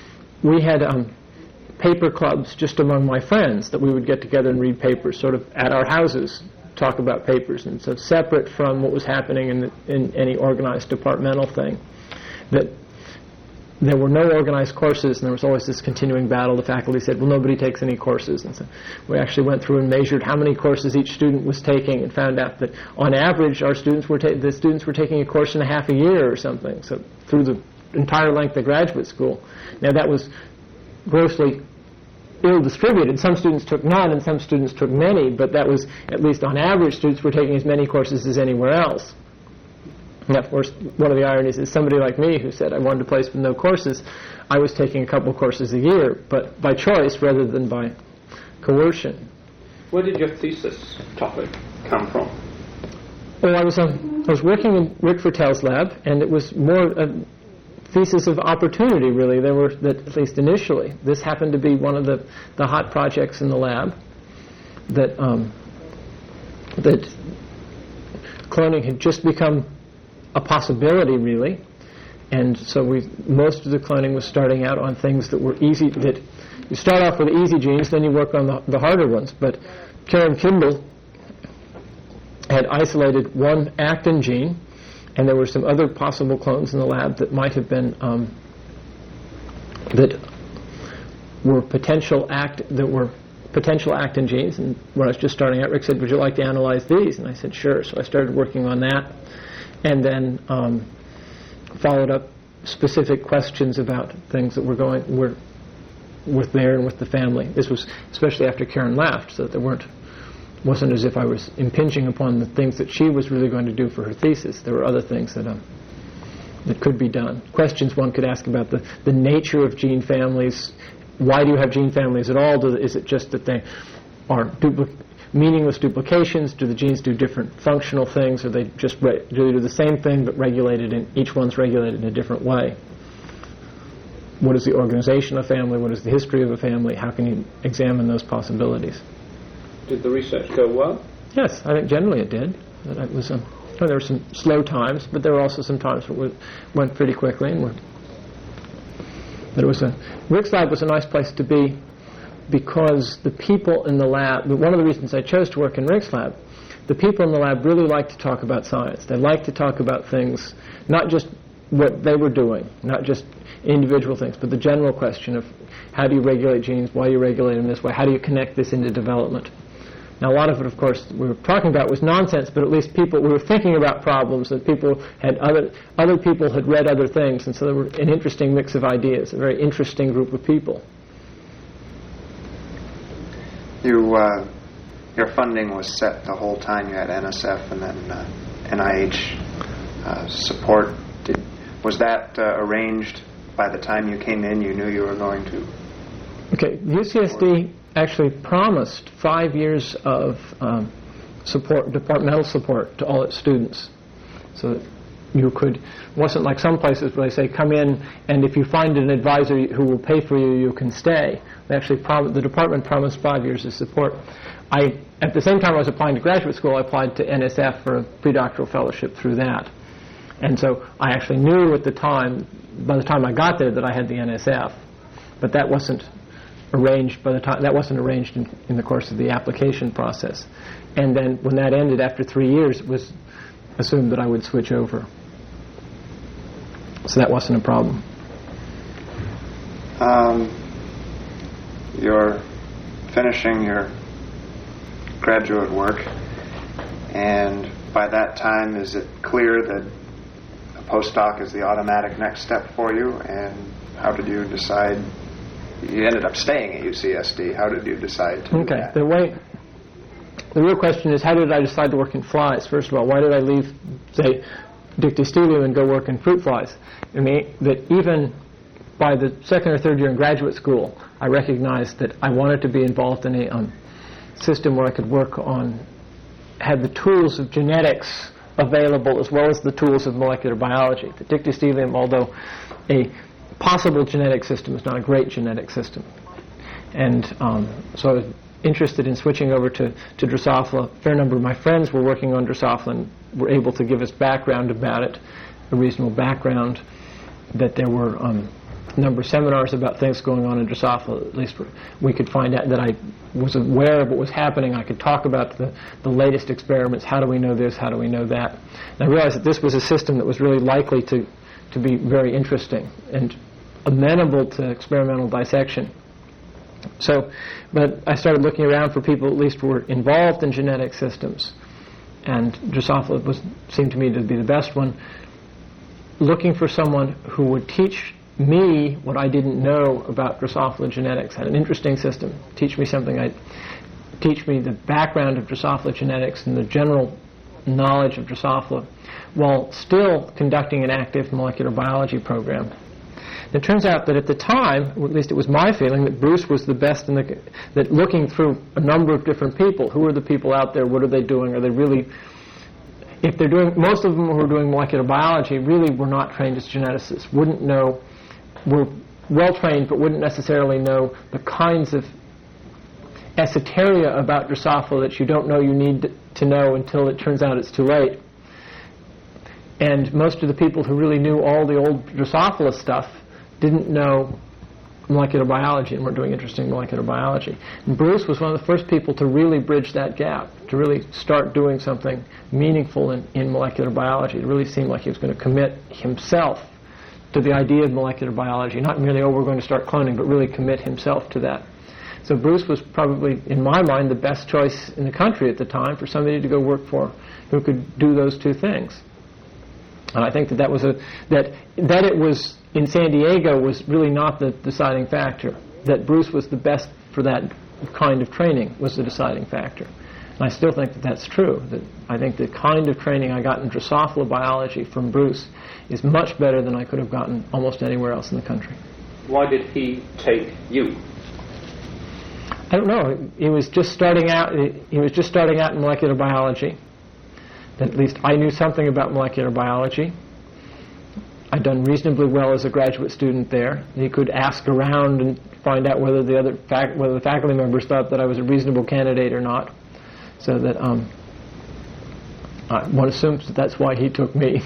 we had um, paper clubs just among my friends that we would get together and read papers, sort of at our houses, talk about papers, and so separate from what was happening in, the, in any organized departmental thing. That there were no organized courses, and there was always this continuing battle. The faculty said, well, nobody takes any courses. And so we actually went through and measured how many courses each student was taking and found out that on average our students were ta- the students were taking a course and a half a year or something, so through the entire length of graduate school. Now that was grossly ill-distributed. Some students took none and some students took many, but that was, at least on average, students were taking as many courses as anywhere else. And of course, one of the ironies is somebody like me who said I wanted a place with no courses, I was taking a couple courses a year, but by choice rather than by coercion. Where did your thesis topic come from? Well, I was, um, I was working in Rick Fertel's lab, and it was more a thesis of opportunity, really. There were, that, at least initially, this happened to be one of the, the hot projects in the lab, that um, that cloning had just become a possibility, really, and so we most of the cloning was starting out on things that were easy. That you start off with the easy genes, then you work on the, the harder ones. But Karen Kimball had isolated one actin gene, and there were some other possible clones in the lab that might have been um, that were potential act that were potential actin genes. And when I was just starting out, Rick said, "Would you like to analyze these?" And I said, "Sure." So I started working on that. And then um, followed up specific questions about things that were going were with there and with the family. This was especially after Karen left, so that there weren't wasn't as if I was impinging upon the things that she was really going to do for her thesis. There were other things that um, that could be done. Questions one could ask about the, the nature of gene families. Why do you have gene families at all? Do, is it just that they are duplicate? Meaningless duplications? Do the genes do different functional things? Or they just re- do they do the same thing but regulated in each one's regulated in a different way? What is the organization of a family? What is the history of a family? How can you examine those possibilities? Did the research go well? Yes, I think generally it did. It was um, Well, there were some slow times, but there were also some times that went pretty quickly. And were, but it was a Rick's lab was a nice place to be because the people in the lab. One of the reasons I chose to work in Rick's lab, the people in the lab really liked to talk about science. They liked to talk about things, not just what they were doing, not just individual things, but the general question of how do you regulate genes, why you regulate them this way, how do you connect this into development. Now, a lot of it, of course, we were talking about was nonsense, but at least people, we were thinking about problems that people had, other other people had read other things, and so there were an interesting mix of ideas, a very interesting group of people. You, uh, your funding was set the whole time. You had N S F and then uh, N I H uh, support. Did, was that uh, arranged by the time you came in? You knew you were going to? Okay, U C S D actually promised five years of um, support, departmental support to all its students. So that you could, it wasn't like some places where they say, come in, and if you find an advisor who will pay for you, you can stay. They actually prom- the department promised five years of support. I, at the same time I was applying to graduate school, I applied to N S F for a predoctoral fellowship through that. And so I actually knew at the time, by the time I got there, that I had the N S F. But that wasn't arranged by the time, that wasn't arranged in, in the course of the application process. And then when that ended after three years, it was assumed that I would switch over. So that wasn't a problem. Um, you're finishing your graduate work, and by that time, is it clear that a postdoc is the automatic next step for you? And how did you decide? You ended up staying at U C S D. How did you decide to do Okay. that? The way, the real question is, how did I decide to work in flies? First of all, why did I leave, say, Dictyostelium and go work in fruit flies? I mean, that even by the second or third year in graduate school, I recognized that I wanted to be involved in a um, system where I could work on, had the tools of genetics available as well as the tools of molecular biology. The Dictyostelium, although a possible genetic system, is not a great genetic system. And um, so I was interested in switching over to, to Drosophila. A fair number of my friends were working on Drosophila and were able to give us background about it, a reasonable background, that there were um, a number of seminars about things going on in Drosophila. At least we could find out that I was aware of what was happening. I could talk about the, the latest experiments. How do we know this? How do we know that? And I realized that this was a system that was really likely to, to be very interesting and amenable to experimental dissection. So, but I started looking around for people at least who were involved in genetic systems, and Drosophila was, seemed to me to be the best one. Looking for someone who would teach me what I didn't know about Drosophila genetics, had an interesting system, teach me something, I teach me the background of Drosophila genetics and the general knowledge of Drosophila, while still conducting an active molecular biology program. It turns out that at the time, or at least it was my feeling, that Bruce was the best in the, that looking through a number of different people, who are the people out there, what are they doing, are they really, if they're doing, most of them who are doing molecular biology really were not trained as geneticists, wouldn't know, were well trained but wouldn't necessarily know the kinds of esoteria about Drosophila that you don't know you need to know until it turns out it's too late. And most of the people who really knew all the old Drosophila stuff didn't know molecular biology and weren't doing interesting molecular biology. And Bruce was one of the first people to really bridge that gap, to really start doing something meaningful in, in molecular biology. It really seemed like he was going to commit himself to the idea of molecular biology, not merely, oh, we're going to start cloning, but really commit himself to that. So Bruce was probably, in my mind, the best choice in the country at the time for somebody to go work for who could do those two things. And I think that that was a, that that it was in San Diego was really not the deciding factor. That Bruce was the best for that kind of training was the deciding factor. And I still think that that's true. That I think the kind of training I got in Drosophila biology from Bruce is much better than I could have gotten almost anywhere else in the country. Why did he take you? I don't know. He was just starting out. He was just starting out in molecular biology. At least I knew something about molecular biology. I'd done reasonably well as a graduate student there. He could ask around and find out whether the other fac- whether the faculty members thought that I was a reasonable candidate or not. So that um, Uh, one assumes that that's why he took me.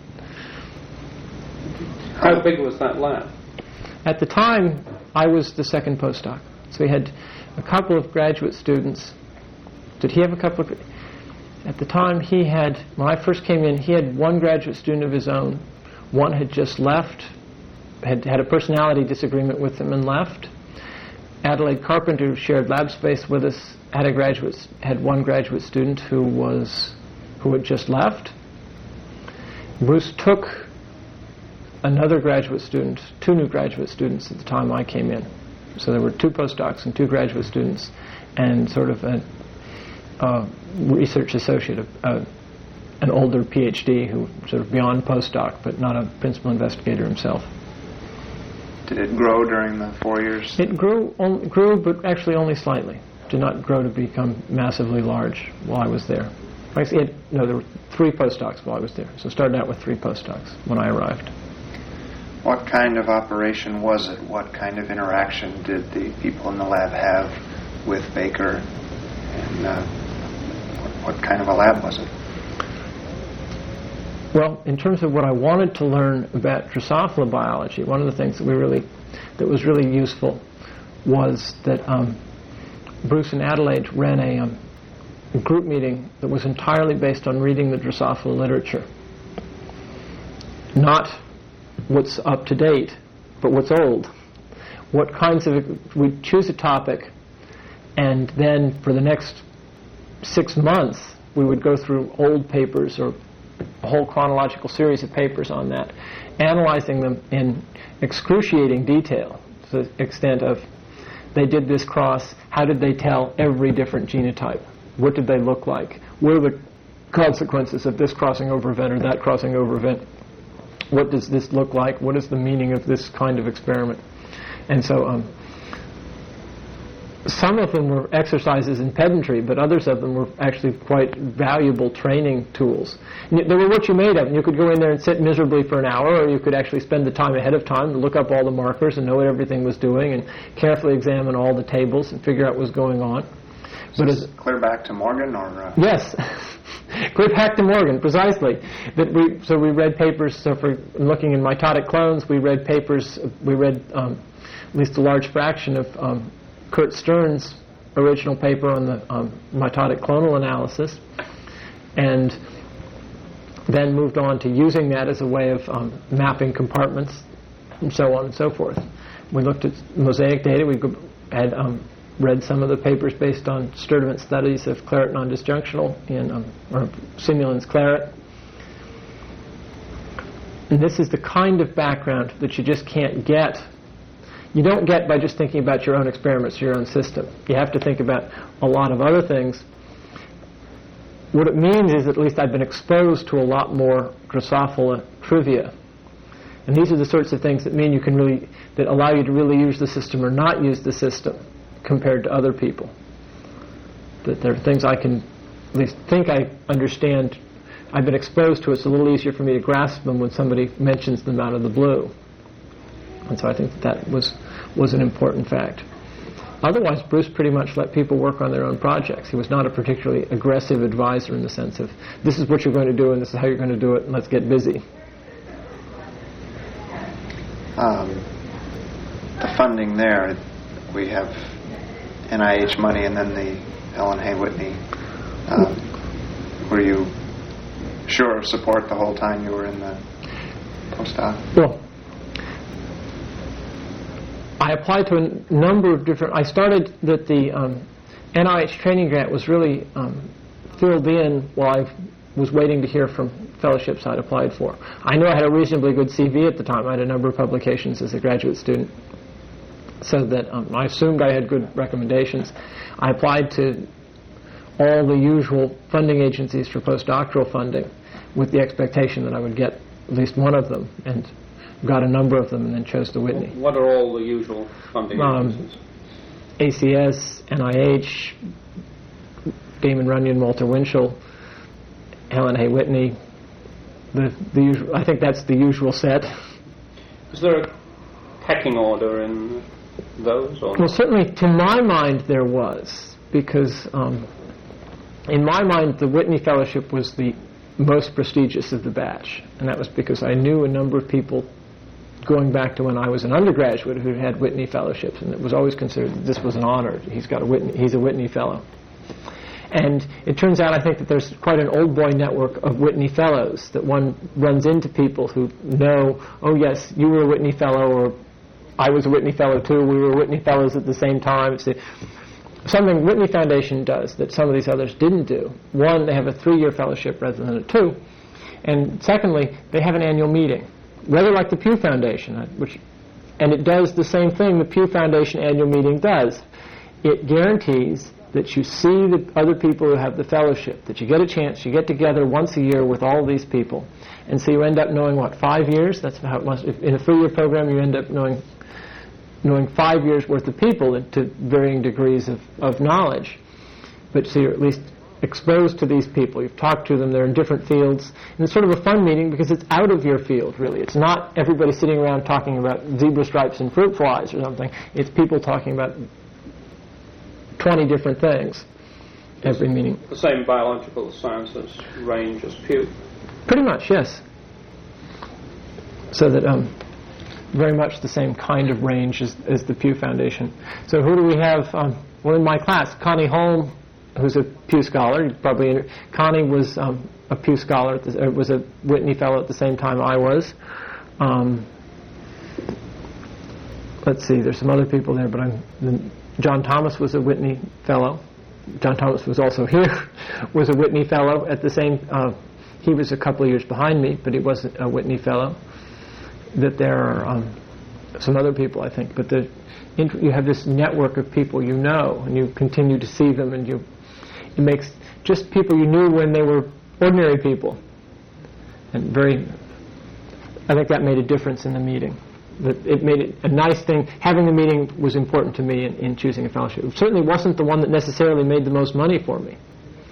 How big was that lab? At the time, I was the second postdoc. So he had a couple of graduate students. Did he have a couple of... At the time, he had... When I first came in, he had one graduate student of his own. One had just left, had had a personality disagreement with him and left. Adelaide Carpenter, who shared lab space with us, had a graduate, had one graduate student who was, who had just left. Bruce took another graduate student, two new graduate students at the time I came in. So there were two postdocs and two graduate students, and sort of a, a research associate, a, an older PhD who sort of beyond postdoc, but not a principal investigator himself. Did it grow during the four years? It grew, on, grew, but actually only slightly. Did not grow to become massively large while I was there. Actually, it, no, there were three postdocs while I was there. So it started out with three postdocs when I arrived. What kind of operation was it? What kind of interaction did the people in the lab have with Baker? And uh, what, what kind of a lab was it? Well, in terms of what I wanted to learn about Drosophila biology, one of the things that we really, that was really useful was that um, Bruce and Adelaide ran a um, group meeting that was entirely based on reading the Drosophila literature. Not what's up to date, but what's old. What kinds of... We'd choose a topic, and then for the next six months, we would go through old papers or a whole chronological series of papers on that, analyzing them in excruciating detail, to the extent of they did this cross, how did they tell every different genotype? What did they look like? What are the consequences of this crossing over event or that crossing over event? What does this look like? What is the meaning of this kind of experiment? And so um, some of them were exercises in pedantry, but others of them were actually quite valuable training tools. And they were what you made of. And you could go in there and sit miserably for an hour, or you could actually spend the time ahead of time to look up all the markers and know what everything was doing and carefully examine all the tables and figure out what was going on. So but as clear back to Morgan, or uh... yes, clear back to Morgan, precisely. That we so we read papers. So for looking in mitotic clones, we read papers. We read um, at least a large fraction of um, Kurt Stern's original paper on the um, mitotic clonal analysis, and then moved on to using that as a way of um, mapping compartments, and so on and so forth. We looked at mosaic data. We had um, read some of the papers based on Sturdivant studies of claret non-disjunctional in um, or Simulans claret. And this is the kind of background that you just can't get. You don't get by just thinking about your own experiments, your own system. You have to think about a lot of other things. What it means is at least I've been exposed to a lot more Drosophila trivia. And these are the sorts of things that mean you can really, that allow you to really use the system or not use the system compared to other people. That there are things I can at least think I understand. I've been exposed to. It's a little easier for me to grasp them when somebody mentions them out of the blue. And so I think that, that was was an important fact. Otherwise, Bruce pretty much let people work on their own projects. He was not a particularly aggressive advisor in the sense of, this is what you're going to do and this is how you're going to do it and let's get busy. Um, the funding there, we have N I H money and then the Ellen Hay Whitney. Um, were you sure of support the whole time you were in the postdoc? Well, I applied to a number of different... I started that the um, N I H training grant was really um, filled in while I was waiting to hear from fellowships I'd applied for. I knew I had a reasonably good C V at the time. I had a number of publications as a graduate student, so that um, I assumed I had good recommendations. I applied to all the usual funding agencies for postdoctoral funding with the expectation that I would get at least one of them, and got a number of them and then chose the Whitney. What are all the usual funding um, agencies? A C S, N I H, Damon Runyon, Walter Winchell, Helen Hay Whitney. The, the usual, I think that's the usual set. Is there a pecking order in those? Or well, certainly to my mind there was, because um, in my mind the Whitney Fellowship was the most prestigious of the batch. And that was because I knew a number of people going back to when I was an undergraduate who had Whitney fellowships, and it was always considered that this was an honor. He's got a Whitney, he's a Whitney fellow. And it turns out, I think, that there's quite an old boy network of Whitney fellows, that one runs into people who know, oh yes, you were a Whitney fellow, or I was a Whitney fellow too, we were Whitney fellows at the same time. It's something Whitney Foundation does that some of these others didn't do. One, they have a three-year fellowship rather than a two. And secondly, they have an annual meeting, rather like the Pew Foundation, which, and it does the same thing the Pew Foundation annual meeting does. It guarantees that you see the other people who have the fellowship, that you get a chance, you get together once a year with all these people. And so you end up knowing, what, five years? That's how it must, if in a three-year program you end up knowing knowing five years worth of people to varying degrees of, of knowledge. But so you're at least exposed to these people. You've talked to them. They're in different fields. And it's sort of a fun meeting because it's out of your field, really. It's not everybody sitting around talking about zebra stripes and fruit flies or something. It's people talking about twenty different things every meeting. The same biological sciences range as Pew? Pretty much, yes. So that um, very much the same kind of range as, as the Pew Foundation. So who do we have? Um, well, in my class, Connie Holm, who's a Pew Scholar. You probably Connie was um, a Pew Scholar, at the, uh, was a Whitney Fellow at the same time I was. Um, let's see, there's some other people there, but I'm... John Thomas was a Whitney Fellow. John Thomas was also here, was a Whitney Fellow at the same... Uh, he was a couple of years behind me, but he wasn't a Whitney Fellow. That there are um, some other people, I think, but the, you have this network of people you know, and you continue to see them, and you it makes just people you knew when they were ordinary people. And very, I think that made a difference in the meeting. That it made it a nice thing. Having the meeting was important to me in, in choosing a fellowship. It certainly wasn't the one that necessarily made the most money for me.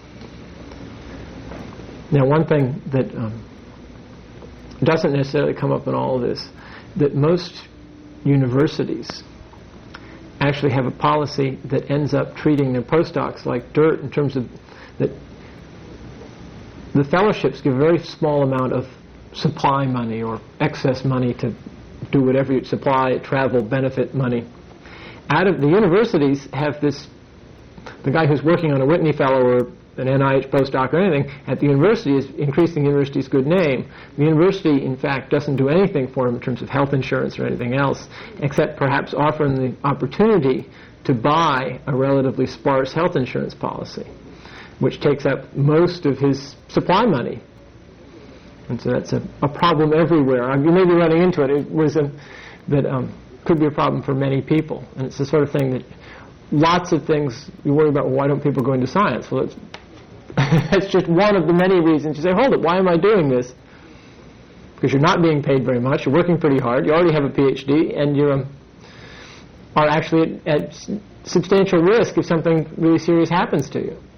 Now, one thing that um, doesn't necessarily come up in all of this, that most universities actually have a policy that ends up treating their postdocs like dirt in terms of that the fellowships give a very small amount of supply money or excess money to do whatever you supply, travel, benefit money. Out of the universities have this, the guy who's working on a Whitney Fellow or an N I H postdoc or anything at the university is increasing the university's good name. The university, in fact, doesn't do anything for him in terms of health insurance or anything else, except perhaps offering the opportunity to buy a relatively sparse health insurance policy, which takes up most of his supply money. And so that's a, a problem everywhere. You may be running into it. It was a, that um, could be a problem for many people. And it's the sort of thing that lots of things you worry about, well, why don't people go into science? Well, it's that's just one of the many reasons you say, hold it, why am I doing this? Because you're not being paid very much, you're working pretty hard, you already have a P H D, and you um, are actually at, at substantial risk if something really serious happens to you.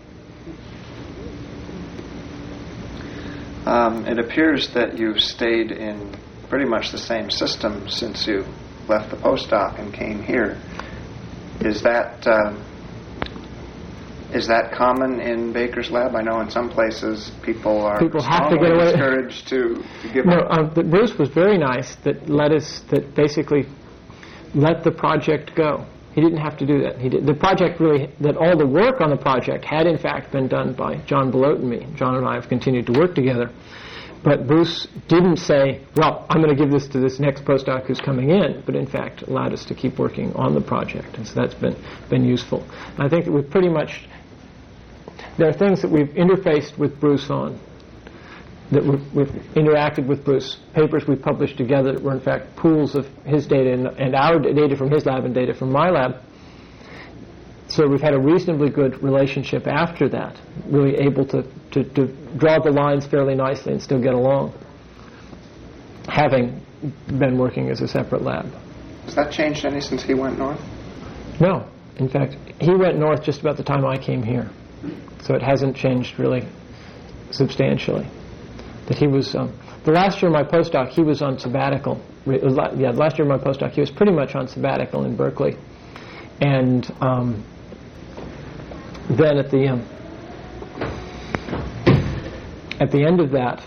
Um, it appears that you've stayed in pretty much the same system since you left the postdoc and came here. Is that... Uh, Is that common in Baker's lab? I know in some places people are people have to get away. discouraged to, to give no, up. No, uh, Bruce was very nice that let us, that basically let the project go. He didn't have to do that. He did, the project really, that all the work on the project had in fact been done by John Belote and me. John and I have continued to work together. But Bruce didn't say, well, I'm going to give this to this next postdoc who's coming in, but in fact allowed us to keep working on the project. And so that's been, been useful. And I think that we've pretty much... There are things that we've interfaced with Bruce on, that we've, we've interacted with Bruce, papers we've published together that were in fact pools of his data and, and our data from his lab and data from my lab. So we've had a reasonably good relationship after that, really able to, to, to draw the lines fairly nicely and still get along, having been working as a separate lab. Has that changed any since he went north? No. In fact, he went north just about the time I came here. So it hasn't changed really substantially. That he was, um, the last year of my postdoc, he was on sabbatical. Yeah, the last year of my postdoc, he was pretty much on sabbatical in Berkeley. And um, then at the, um, at the end of that,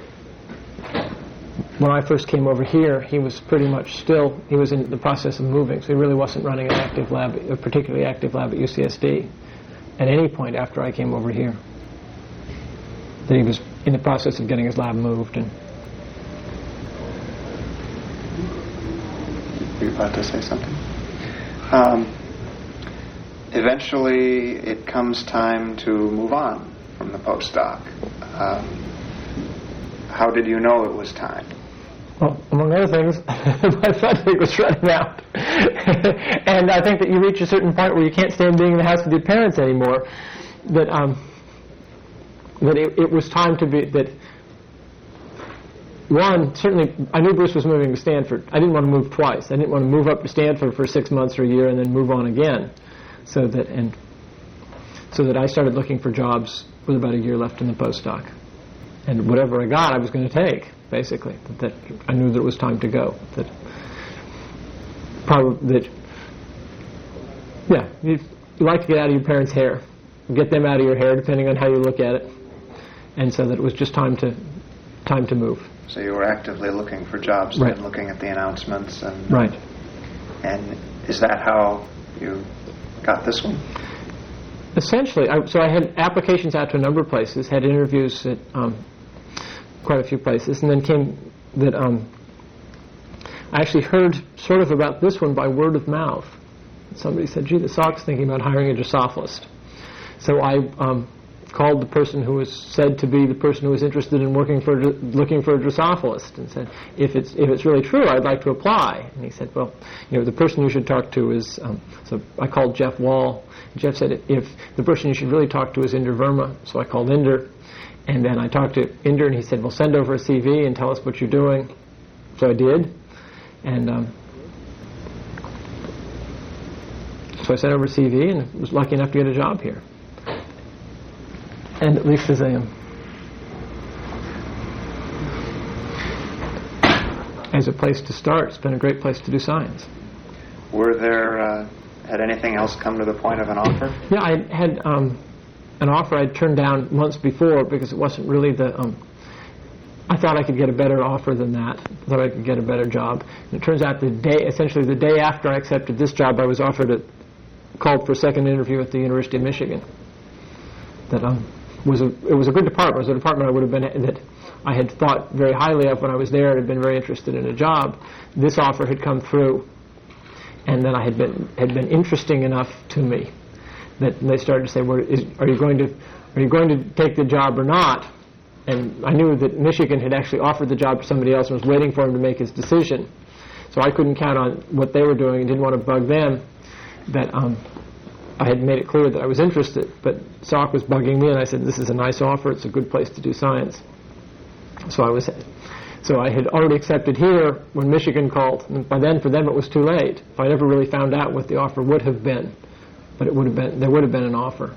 when I first came over here, he was pretty much still, he was in the process of moving, so he really wasn't running an active lab, a particularly active lab at U C S D at any point after I came over here. That he was in the process of getting his lab moved. And You're about to say something? Um, eventually, it comes time to move on from the postdoc. Um, how did you know it was time? Well, among other things, my funding was running out. And I think that you reach a certain point where you can't stand being in the house with your parents anymore. That um, that it, it was time to be, that one, certainly, I knew Bruce was moving to Stanford. I didn't want to move twice. I didn't want to move up to Stanford for six months or a year and then move on again. So that, and so that I started looking for jobs with about a year left in the postdoc. And whatever I got, I was going to take, basically. That, that I knew that it was time to go. That probably, that, yeah, you, you like to get out of your parents' hair. Get them out of your hair, depending on how you look at it. And so that it was just time to, time to move. So you were actively looking for jobs Right. and looking at the announcements. And, Right. And is that how you got this one? Essentially, I, so I had applications out to a number of places, had interviews at um, quite a few places, and then came that um, I actually heard sort of about this one by word of mouth. Somebody said, gee, the Salk's thinking about hiring a Drosophilist. So I um, called the person who was said to be the person who was interested in working for, looking for a Drosophilist, and said, if it's if it's really true, I'd like to apply. And he said, well, you know, the person you should talk to is, um, so I called Jeff Wall. Jeff said, if the person you should really talk to is Inder Verma, so I called Inder, and then I talked to Inder, and he said, well, send over a C V and tell us what you're doing. So I did, and um, so I sent over a C V and was lucky enough to get a job here. And at least as a um, as a place to start, it's been a great place to do science. Were there, uh, had anything else come to the point of an offer? Yeah, I had um, an offer I'd turned down months before because it wasn't really the. Um, I thought I could get a better offer than that. I thought I could get a better job. And it turns out the day, essentially the day after I accepted this job, I was offered a called for a second interview at the University of Michigan. That um, was a it was a good department. It was a department I would have been that I had thought very highly of when I was there and had been very interested in a job. This offer had come through, and then I had been had been interesting enough to me that they started to say, well, is, are you going to are you going to take the job or not? And I knew that Michigan had actually offered the job to somebody else and was waiting for him to make his decision. So I couldn't count on what they were doing and didn't want to bug them. That um, I had made it clear that I was interested, but Salk was bugging me, and I said, this is a nice offer, it's a good place to do science. So I was, so I had already accepted here when Michigan called, and by then for them it was too late. If I never really found out what the offer would have been, but it would have been, there would have been an offer.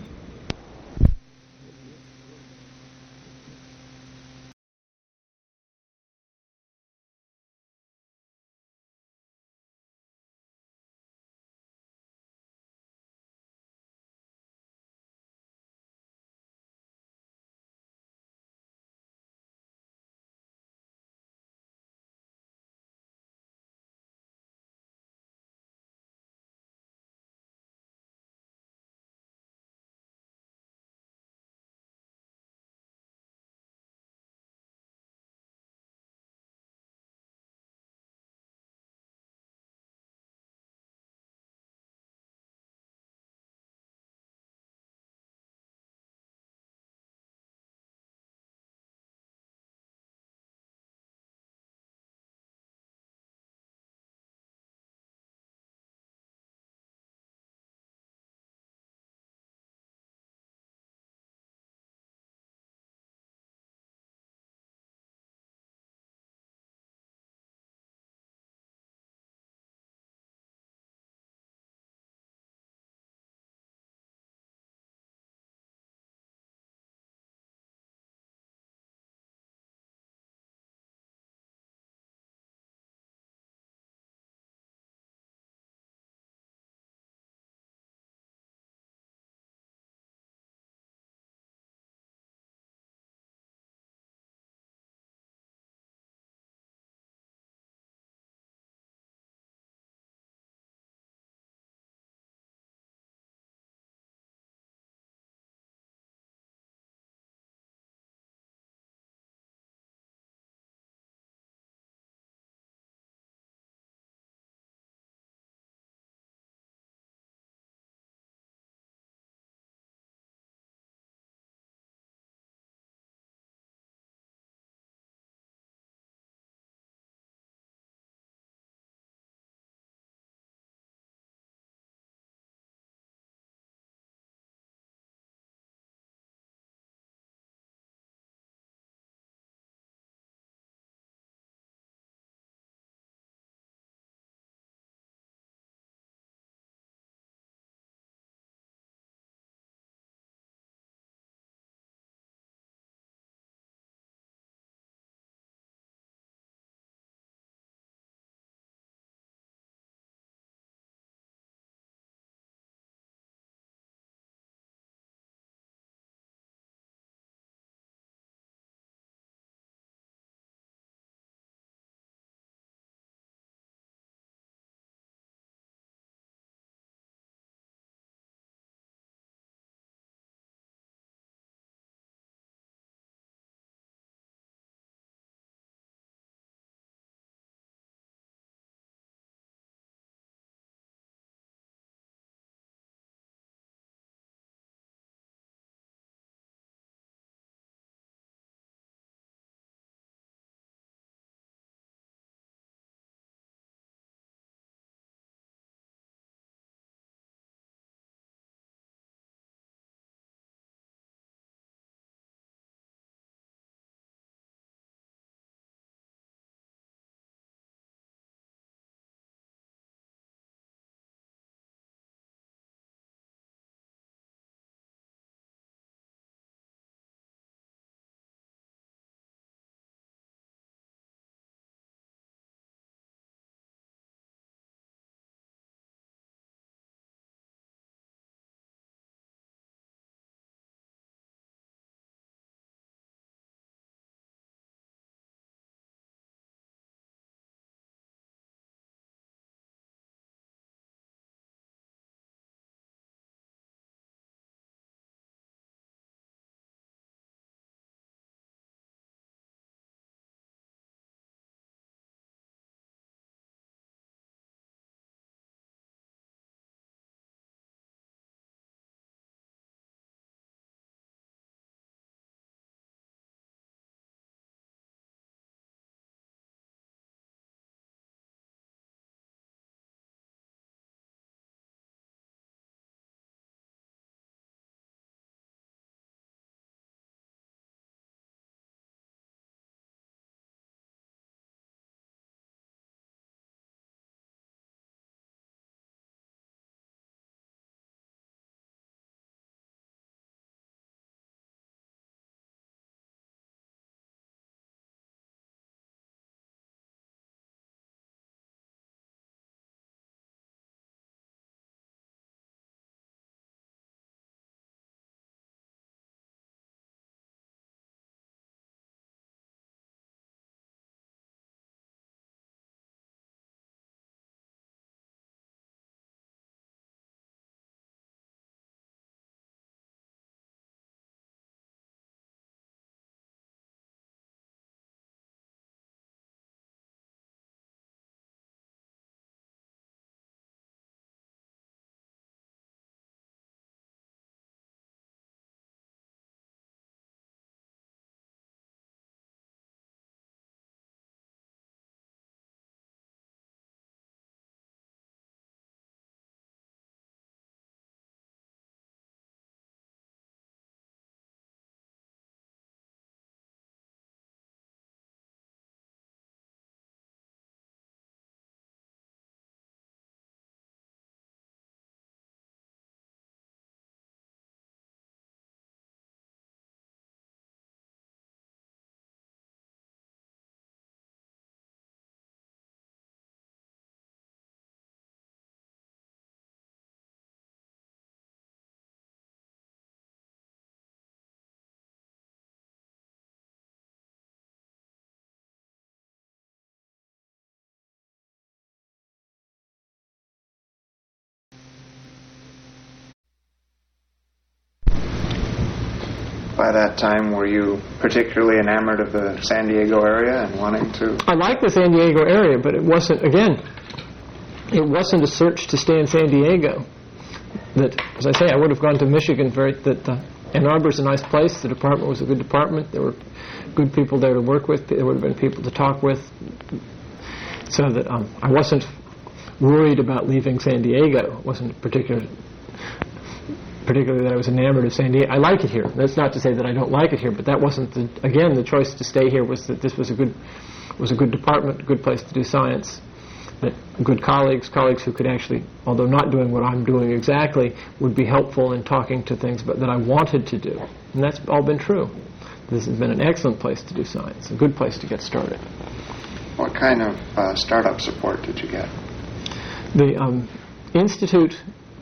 by that time, were you particularly enamored of the San Diego area and wanting to? I like the San Diego area, but it wasn't, again, it wasn't a search to stay in San Diego. That, as I say, I would have gone to Michigan for it, that uh, Ann Arbor's a nice place, the department was a good department, there were good people there to work with, there would have been people to talk with, so that um, I wasn't worried about leaving San Diego. It wasn't particular, particularly that I was enamored of San Diego. I like it here. That's not to say that I don't like it here, but that wasn't, the, again, the choice to stay here was that this was a good, was a good department, a good place to do science, that good colleagues, colleagues who could actually, although not doing what I'm doing exactly, would be helpful in talking to things but that I wanted to do. And that's all been true. This has been an excellent place to do science, a good place to get started. What kind of uh, startup support did you get? The um, Institute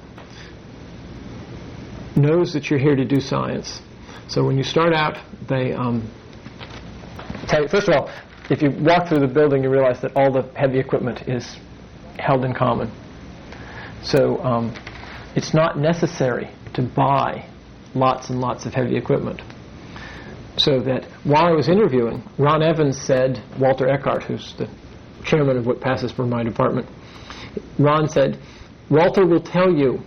knows that you're here to do science. So when you start out, they um, tell you, first of all, if you walk through the building, you realize that all the heavy equipment is held in common. So um, it's not necessary to buy lots and lots of heavy equipment. So that while I was interviewing, Ron Evans said, Walter Eckhart, who's the chairman of what passes for my department, Ron said, Walter will tell you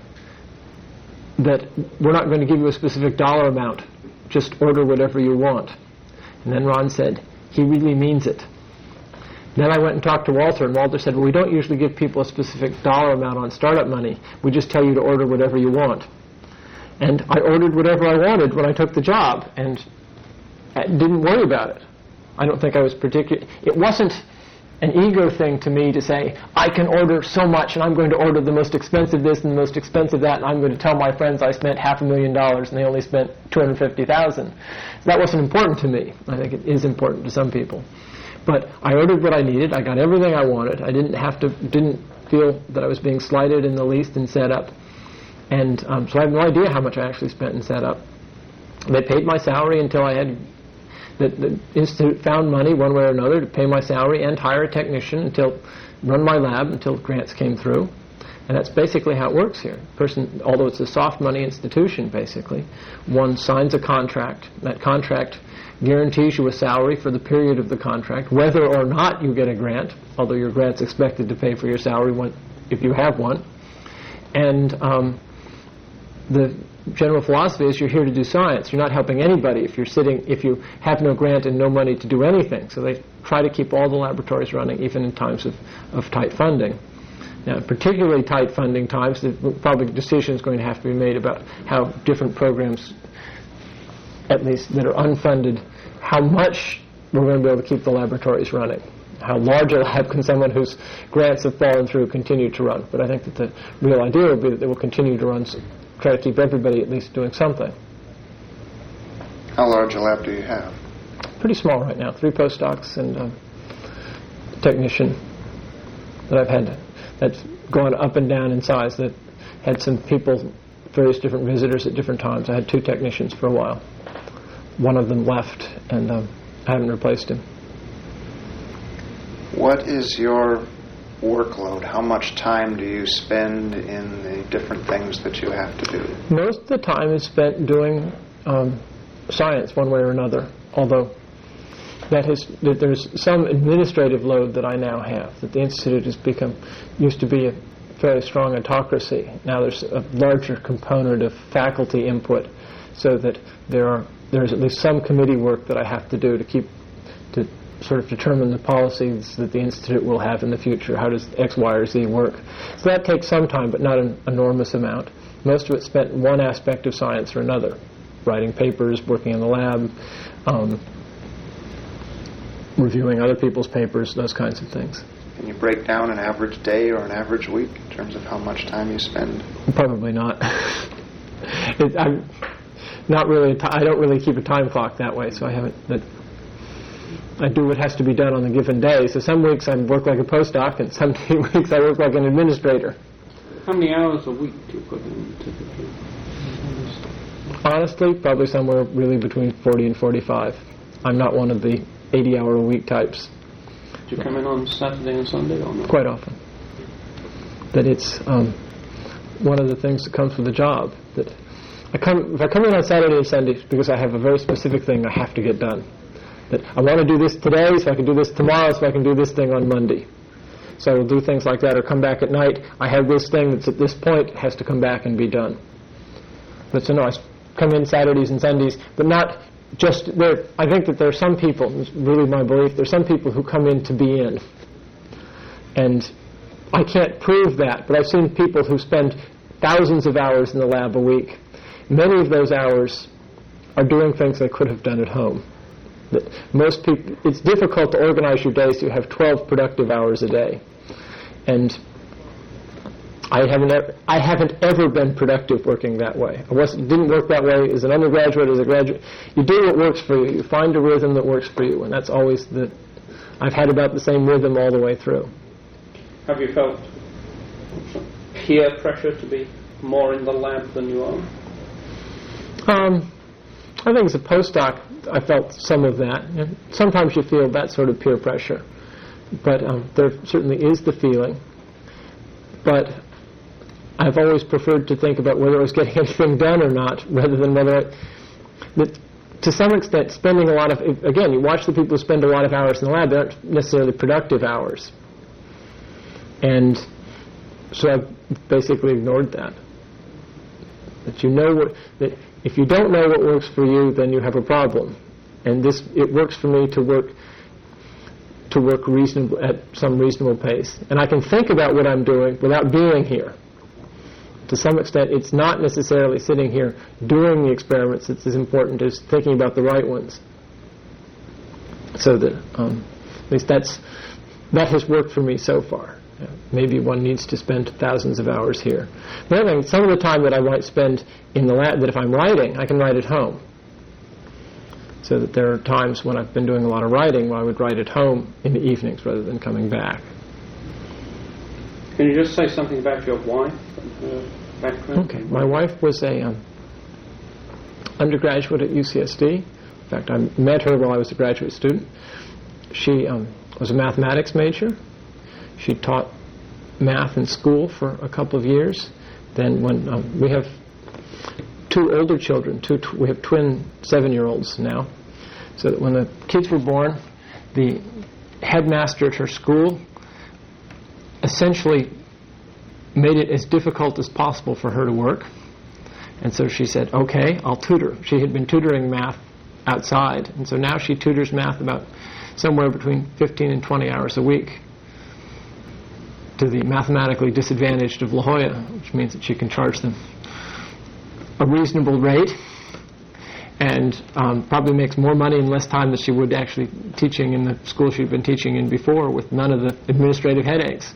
that we're not going to give you a specific dollar amount, just order whatever you want. And then Ron said, he really means it. Then I went and talked to Walter, and Walter said, well, we don't usually give people a specific dollar amount on startup money. We just tell you to order whatever you want. And I ordered whatever I wanted when I took the job, and I didn't worry about it. I don't think I was particular. It wasn't an ego thing to me to say, I can order so much, and I'm going to order the most expensive this and the most expensive that, and I'm going to tell my friends I spent half a million dollars and they only spent two hundred fifty thousand dollars. That wasn't important to me. I think it is important to some people. But I ordered what I needed. I got everything I wanted. I didn't have to, didn't feel that I was being slighted in the least in setup. And um, so I have no idea how much I actually spent in setup. They paid my salary until I had, the, the Institute found money one way or another to pay my salary and hire a technician until, run my lab until grants came through. And that's basically how it works here. Person, although it's a soft money institution, basically, one signs a contract. That contract guarantees you a salary for the period of the contract, whether or not you get a grant, although your grant's expected to pay for your salary when, if you have one. And um, the general philosophy is you're here to do science. You're not helping anybody if you're sitting, if you have no grant and no money to do anything. So they try to keep all the laboratories running, even in times of, of tight funding. Now, particularly tight funding times, the probably decision is going to have to be made about how different programs, at least that are unfunded, how much we're going to be able to keep the laboratories running. How large a lab can someone whose grants have fallen through continue to run? But I think that the real idea will be that they will continue to run, try to keep everybody at least doing something. How large a lab do you have? Pretty small right now. Three postdocs and um, a technician that I've had. That's gone up and down in size. That had some people, various different visitors at different times. I had two technicians for a while. One of them left, and um, I haven't replaced him. What is your workload? How much time do you spend in the different things that you have to do? Most of the time is spent doing um, science one way or another, although that has, that there's some administrative load that I now have, that the Institute has become, used to be a fairly strong autocracy. Now there's a larger component of faculty input, so that there are there's at least some committee work that I have to do to keep, to sort of determine the policies that the Institute will have in the future. How does X, Y, or Z work? So that takes some time, but not an enormous amount. Most of it spent in one aspect of science or another, writing papers, working in the lab, um, reviewing other people's papers, those kinds of things. Can you break down an average day or an average week in terms of how much time you spend? Probably not. it, I'm not really. T- I don't really keep a time clock that way, so I haven't. That, I do what has to be done on the given day. So some weeks I work like a postdoc, and some weeks I work like an administrator. How many hours a week do you put in typically? Honestly, probably somewhere really between forty and forty-five. I'm not one of the eighty-hour-a-week types. Do you come in on Saturday and Sunday or not? Quite often. That it's um, one of the things that comes with the job, that I come, if I come in on Saturday and Sunday, because I have a very specific thing I have to get done. That I want to do this today, so I can do this tomorrow, so I can do this thing on Monday. So I will do things like that, or come back at night. I have this thing that's at this point, it has to come back and be done. But so no, I come in Saturdays and Sundays, but not just there. I think that there are some people, it's really my belief, there are some people who come in to be in. And I can't prove that, but I've seen people who spend thousands of hours in the lab a week. Many of those hours are doing things they could have done at home. That most people, it's difficult to organize your day so you have twelve productive hours a day. And I haven't ever, I haven't ever been productive working that way. I wasn't, didn't work that way as an undergraduate, as a graduate. You do what works for you. You find a rhythm that works for you, and that's always the. I've had about the same rhythm all the way through. Have you felt peer pressure to be more in the lab than you are? Um, I think as a postdoc, I felt some of that. And sometimes you feel that sort of peer pressure, but um, there certainly is the feeling. But I've always preferred to think about whether I was getting anything done or not, rather than whether I... But to some extent, spending a lot of... Again, you watch the people who spend a lot of hours in the lab, they aren't necessarily productive hours. And so I've basically ignored that. That you know what... That if you don't know what works for you, then you have a problem. And this, it works for me to work to work reasonable at some reasonable pace. And I can think about what I'm doing without being here. To some extent, it's not necessarily sitting here doing the experiments that's as important as thinking about the right ones. So that, um, at least that's, that has worked for me so far. Yeah, maybe one needs to spend thousands of hours here. The other thing, some of the time that I might spend in the lab, that if I'm writing, I can write at home. So that there are times when I've been doing a lot of writing where I would write at home in the evenings rather than coming back. Can you just say something about your wife and her background? Okay, my wife was a um, undergraduate at U C S D. In fact, I met her while I was a graduate student. She um, was a mathematics major. She taught math in school for a couple of years. Then when um, we have two older children, two tw- we have twin seven-year-olds now, so that when the kids were born, the headmaster at her school essentially made it as difficult as possible for her to work. And so she said, okay, I'll tutor. She had been tutoring math outside, and so now she tutors math about somewhere between fifteen and twenty hours a week to the mathematically disadvantaged of La Jolla, which means that she can charge them a reasonable rate and um, probably makes more money in less time than she would actually teaching in the school she'd been teaching in before, with none of the administrative headaches.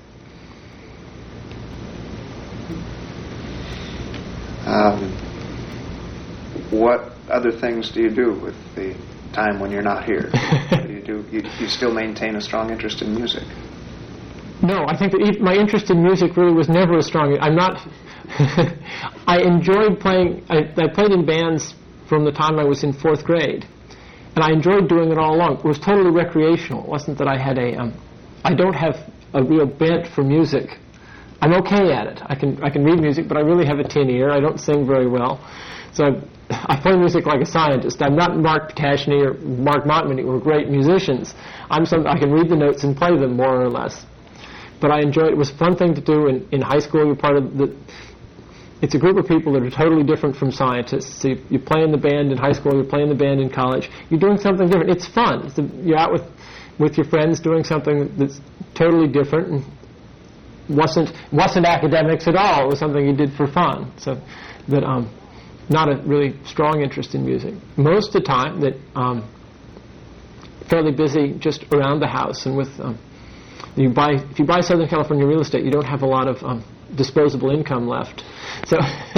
Um, what other things do you do with the time when you're not here? What do you do? You, you still maintain a strong interest in music? No, I think that e- my interest in music really was never as strong. I'm not... I enjoyed playing... I, I played in bands from the time I was in fourth grade. And I enjoyed doing it all along. It was totally recreational. It wasn't that I had a... Um, I don't have a real bent for music. I'm okay at it. I can I can read music, but I really have a tin ear. I don't sing very well. So I, I play music like a scientist. I'm not Mark Ptashny or Mark Montminy, who are great musicians. I'm some, I can read the notes and play them more or less. But I enjoyed it. It was a fun thing to do in, in high school. You're part of the... It's a group of people that are totally different from scientists. So you, you play in the band in high school, you play in the band in college. You're doing something different. It's fun. It's a, you're out with, with your friends doing something that's totally different and wasn't wasn't academics at all. It was something you did for fun. So that um, not a really strong interest in music. Most of the time that um, fairly busy just around the house and with... Um, You buy if you buy Southern California real estate, you don't have a lot of um, disposable income left. So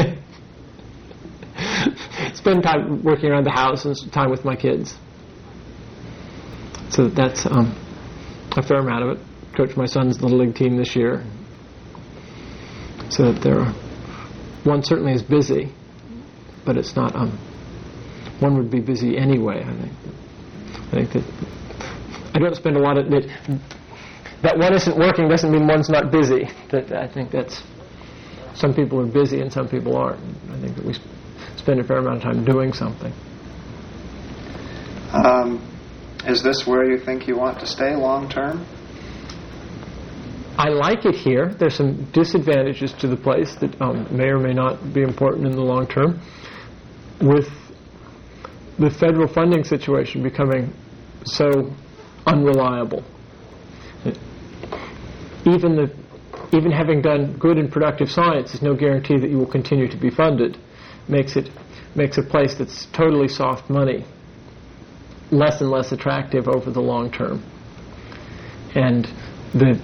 spend time working around the house and time with my kids. So that's um, a fair amount of it. Coach my son's little league team this year. So that there, are, one certainly is busy, but it's not. Um, one would be busy anyway. I think. I think that I don't spend a lot of that. That one isn't working doesn't mean one's not busy. That I think that's some people are busy and some people aren't. I think that we spend a fair amount of time doing something. Um, is this where you think you want to stay long term? I like it here. There's some disadvantages to the place that um, may or may not be important in the long term. With the federal funding situation becoming so unreliable, even the even having done good and productive science is no guarantee that you will continue to be funded. Makes it makes a place that's totally soft money less and less attractive over the long term. And the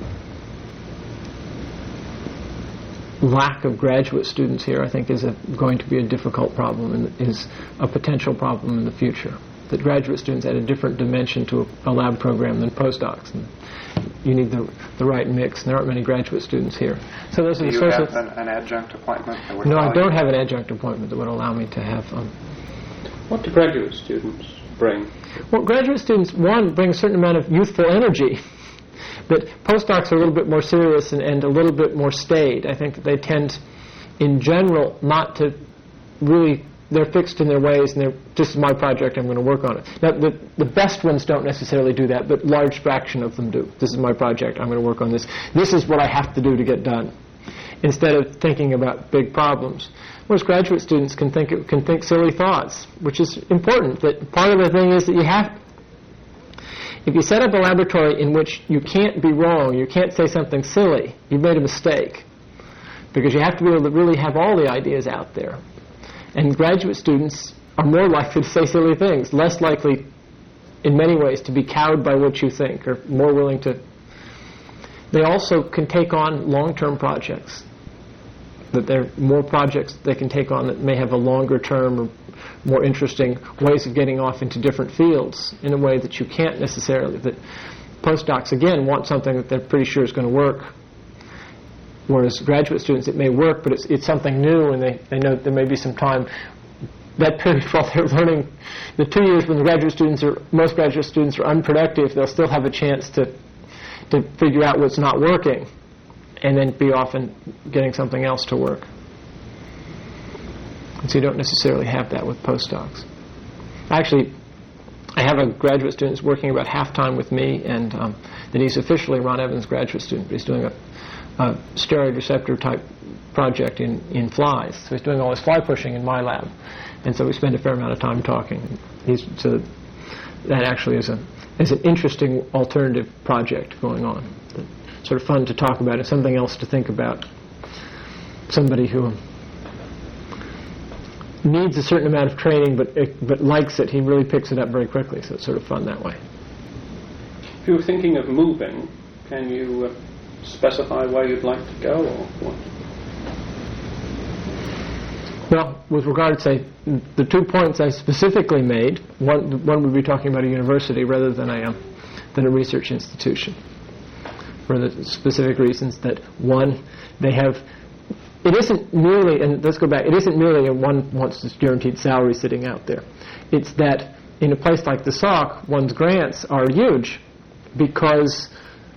lack of graduate students here, I think, is a, going to be a difficult problem and is a potential problem in the future. That graduate students add a different dimension to a, a lab program than postdocs. And you need the, the right mix, and there aren't many graduate students here. So those Do are the you sorts have of... an, an adjunct appointment? That would No, I allow don't you- have an adjunct appointment that would allow me to have... Um, What do graduate students bring? well, graduate students, one, bring a certain amount of youthful energy. But postdocs are a little bit more serious and, and a little bit more staid. I think they tend, in general, not to really... They're fixed in their ways, and they're, this is my project, I'm going to work on it. Now, the, the best ones don't necessarily do that, but large fraction of them do. This is my project, I'm going to work on this. This is what I have to do to get done, instead of thinking about big problems. Whereas graduate students can think, can think silly thoughts, which is important. That part of the thing is that you have... If you set up a laboratory in which you can't be wrong, you can't say something silly, you've made a mistake. Because you have to be able to really have all the ideas out there. And graduate students are more likely to say silly things, less likely, in many ways, to be cowed by what you think, or more willing to... They also can take on long-term projects. That there are more projects they can take on that may have a longer term or more interesting ways of getting off into different fields in a way that you can't necessarily... That postdocs, again, want something that they're pretty sure is going to work. Whereas graduate students, it may work, but it's it's something new, and they, they know there may be some time. That period while they're learning, the two years when the graduate students are, most graduate students are unproductive, they'll still have a chance to to figure out what's not working, and then be off and getting something else to work. And so you don't necessarily have that with postdocs. Actually, I have a graduate student who's working about half-time with me, and um, then he's officially Ron Evans' graduate student, but he's doing a a steroid receptor type project in, in flies. So he's doing all his fly pushing in my lab. And so we spend a fair amount of time talking. He's, so that actually is, a, is an interesting alternative project going on. Sort of fun to talk about. It's something else to think about. Somebody who needs a certain amount of training but, but likes it, he really picks it up very quickly. So it's sort of fun that way. If you were thinking of moving, can you... Uh, specify where you'd like to go, or what? Well, with regard to, say, the two points I specifically made, one one would be talking about a university rather than a um, than a research institution, for the specific reasons that, one, they have, it isn't merely, and let's go back, it isn't merely a one wants this guaranteed salary sitting out there. It's that in a place like the S O C, one's grants are huge because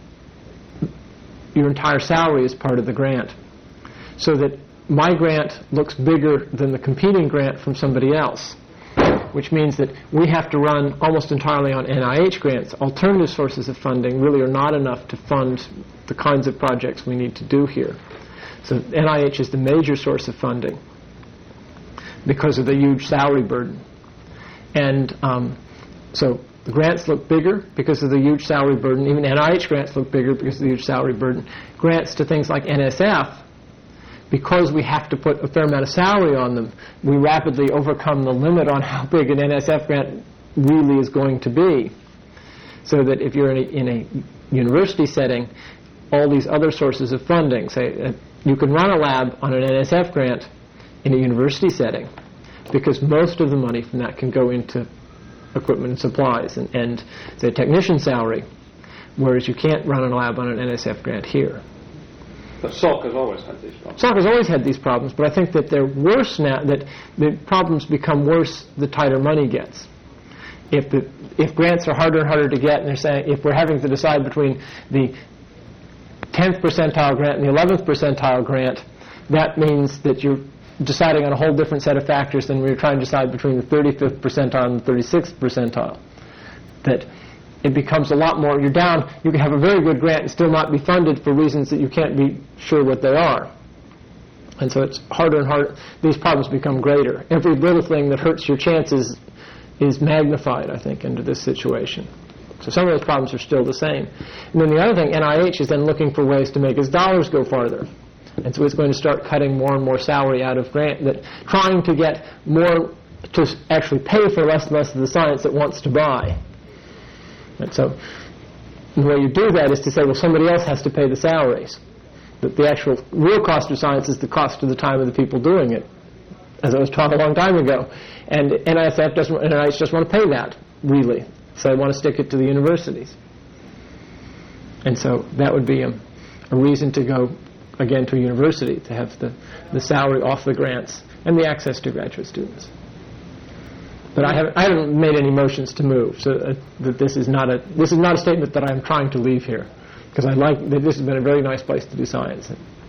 your entire salary is part of the grant. So that my grant looks bigger than the competing grant from somebody else, which means that we have to run almost entirely on N I H grants. Alternative sources of funding really are not enough to fund the kinds of projects we need to do here. So N I H is the major source of funding because of the huge salary burden. And um, so the grants look bigger because of the huge salary burden. Even N I H grants look bigger because of the huge salary burden. Grants to things like N S F, because we have to put a fair amount of salary on them, we rapidly overcome the limit on how big an N S F grant really is going to be. So that if you're in a, in a university setting, all these other sources of funding, say, uh, you can run a lab on an N S F grant in a university setting, because most of the money from that can go into equipment and supplies and, and the technician salary, whereas you can't run a lab on an N S F grant here. But S O C has always had these problems. S O C has always had these problems, but I think that they're worse now, that the problems become worse the tighter money gets. If the if grants are harder and harder to get, and they're saying if we're having to decide between the tenth percentile grant and the eleventh percentile grant, that means that you're deciding on a whole different set of factors than we were trying to decide between the thirty-fifth percentile and the thirty-sixth percentile. That it becomes a lot more, you're down, you can have a very good grant and still not be funded for reasons that you can't be sure what they are. And so it's harder and harder, these problems become greater. Every little thing that hurts your chances is magnified, I think, into this situation. So some of those problems are still the same. And then the other thing, N I H is then looking for ways to make its dollars go farther. And so it's going to start cutting more and more salary out of grant, that trying to get more, to actually pay for less and less of the science it wants to buy. And so the way you do that is to say, well, somebody else has to pay the salaries. That the actual real cost of science is the cost of the time of the people doing it, as I was taught a long time ago. And N I F doesn't, N I H doesn't want to pay that, really. So they want to stick it to the universities. And so that would be a, a reason to go, again, to a university, to have the, the salary off the grants and the access to graduate students. But I haven't, I haven't made any motions to move, so uh, that this is not a this is not a statement that I'm trying to leave here, because I like that this has been a very nice place to do science.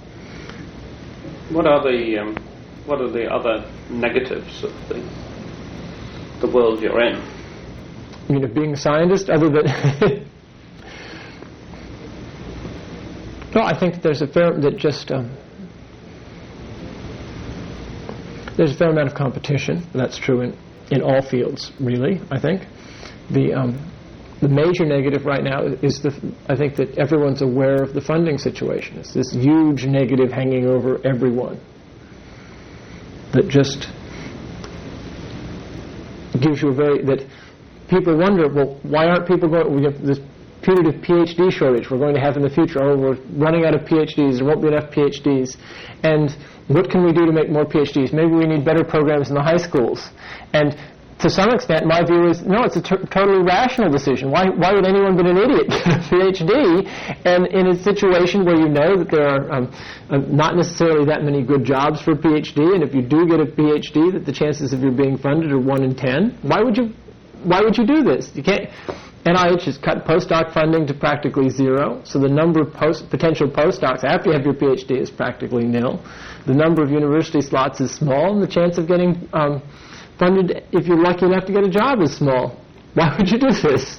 What are the um, what are the other negatives of the the world you're in? I mean, of being a scientist, other than no, I think that there's a fair that just um, there's a fair amount of competition. That's true in. in all fields, really, I think. The um, the major negative right now is the, I think that everyone's aware of the funding situation. It's this huge negative hanging over everyone that just gives you a very, that people wonder, well, why aren't people going, we have this putative PhD shortage we're going to have in the future. Oh, we're running out of PhDs, there won't be enough PhDs. And what can we do to make more PhDs? Maybe we need better programs in the high schools. And to some extent, my view is, no, it's a t- totally rational decision. Why, why would anyone but an idiot get a PhD? And in a situation where you know that there are um, uh, not necessarily that many good jobs for a PhD, and if you do get a PhD, that the chances of you being funded are one in ten, why would you, why would you do this? You can't. N I H has cut postdoc funding to practically zero, so the number of post, potential postdocs after you have your PhD is practically nil. The number of university slots is small, and the chance of getting um, funded, if you're lucky enough to get a job, is small. Why would you do this?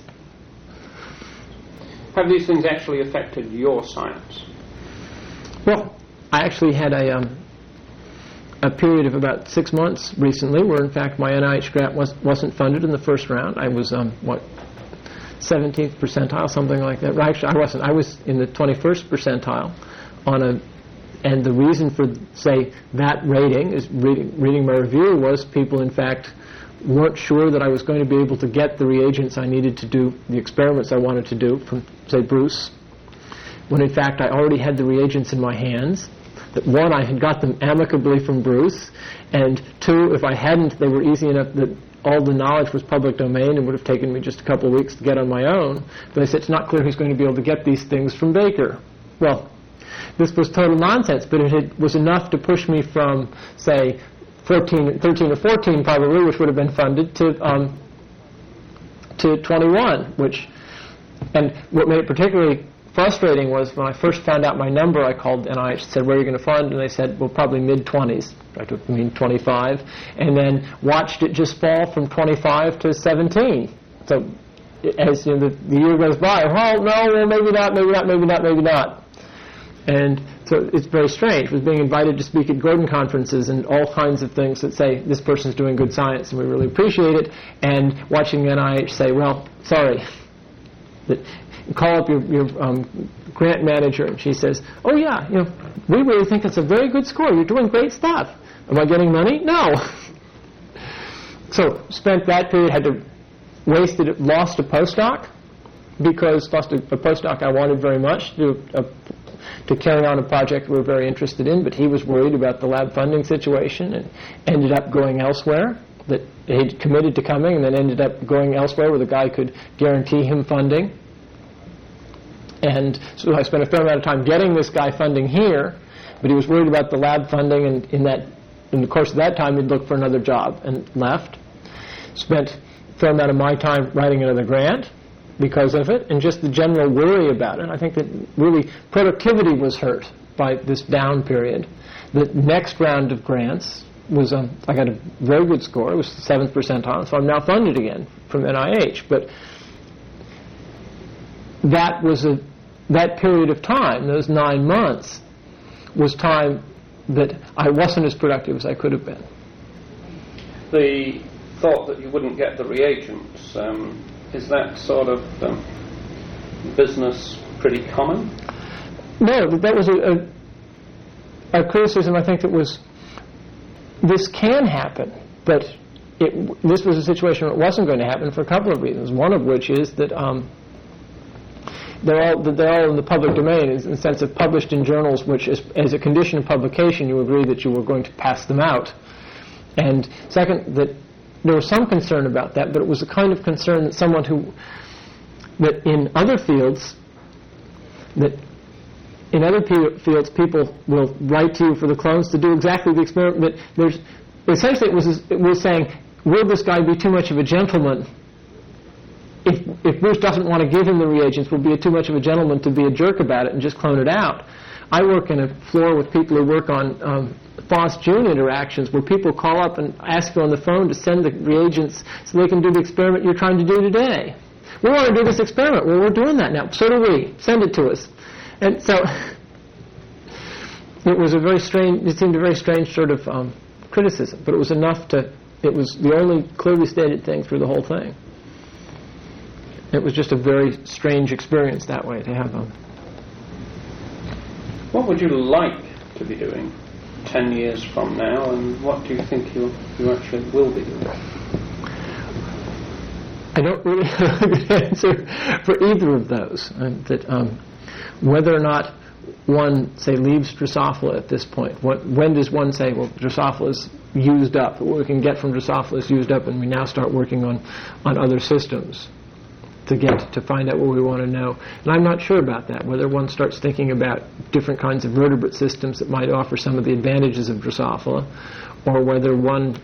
Have these things actually affected your science? Well, I actually had a um, a period of about six months recently where, in fact, my N I H grant was, wasn't funded in the first round. I was, um, what, seventeenth percentile, something like that. Well, actually, I wasn't. I was in the twenty-first percentile on a, and the reason for, say, that rating, is reading, reading my review, was people, in fact, weren't sure that I was going to be able to get the reagents I needed to do the experiments I wanted to do from, say, Bruce, when, in fact, I already had the reagents in my hands. That, one, I had got them amicably from Bruce, and two, if I hadn't, they were easy enough that all the knowledge was public domain and would have taken me just a couple of weeks to get on my own. But I said, it's not clear who's going to be able to get these things from Baker. Well, this was total nonsense, but it had, was enough to push me from, say, fourteen, thirteen or fourteen probably, which would have been funded, to um, to twenty-one, which, and what made it particularly frustrating was when I first found out my number, I called N I H and said, where are you going to fund? And they said, well, probably mid-twenties. I took, I mean, twenty-five. And then watched it just fall from twenty-five to seventeen. So as you know, the, the year goes by, well, no, well, maybe not, maybe not, maybe not, maybe not. And so it's very strange. I was being invited to speak at Gordon conferences and all kinds of things that say, this person's doing good science and we really appreciate it. And watching the N I H say, well, sorry. That, call up your, your um, grant manager, and she says, oh yeah, you know, we really think it's a very good score. You're doing great stuff. Am I getting money? No. So spent that period, had to wasted, lost a postdoc, because lost a, a postdoc I wanted very much to a, to carry on a project we were very interested in, but he was worried about the lab funding situation and ended up going elsewhere. That he'd committed to coming and then ended up going elsewhere where the guy could guarantee him funding. And so I spent a fair amount of time getting this guy funding here, but he was worried about the lab funding, and in that, in the course of that time, he'd looked for another job and left. Spent a fair amount of my time writing another grant because of it, and just the general worry about it. I think that really productivity was hurt by this down period. The next round of grants was, um, I got a very good score. It was the seventh percentile, so I'm now funded again from N I H. But that was a that period of time, those nine months, was time that I wasn't as productive as I could have been. The thought that you wouldn't get the reagents, um, is that sort of um, business pretty common? No, that was a, a, a criticism. I think that was, this can happen, but it, this was a situation where it wasn't going to happen for a couple of reasons. One of which is that um, they're all they're all in the public domain, in the sense of published in journals, which is, as a condition of publication, you agree that you were going to pass them out. And second, that there was some concern about that, but it was a kind of concern that someone who, that in other fields, that in other pe- fields people will write to you for the clones to do exactly the experiment. But there's, essentially it was, it was saying, will this guy be too much of a gentleman? If, if Bruce doesn't want to give him the reagents, will be too much of a gentleman to be a jerk about it and just clone it out. I work in a floor with people who work on um, Phos-June interactions, where people call up and ask you on the phone to send the reagents so they can do the experiment you're trying to do today. We want to do this experiment. Well, we're doing that now. So do we. Send it to us. And so it was a very strange, it seemed a very strange sort of um, criticism, but it was enough to, it was the only clearly stated thing through the whole thing. It was just a very strange experience that way to have them. What would you like to be doing ten years from now, and what do you think you you actually will be doing? I don't really have a good answer for either of those. And that um, whether or not one, say, leaves Drosophila at this point. What, when does one say, well, Drosophila is used up, what we can get from Drosophila is used up, and we now start working on, on other systems to get to find out what we want to know. And I'm not sure about that, whether one starts thinking about different kinds of vertebrate systems that might offer some of the advantages of Drosophila, or whether one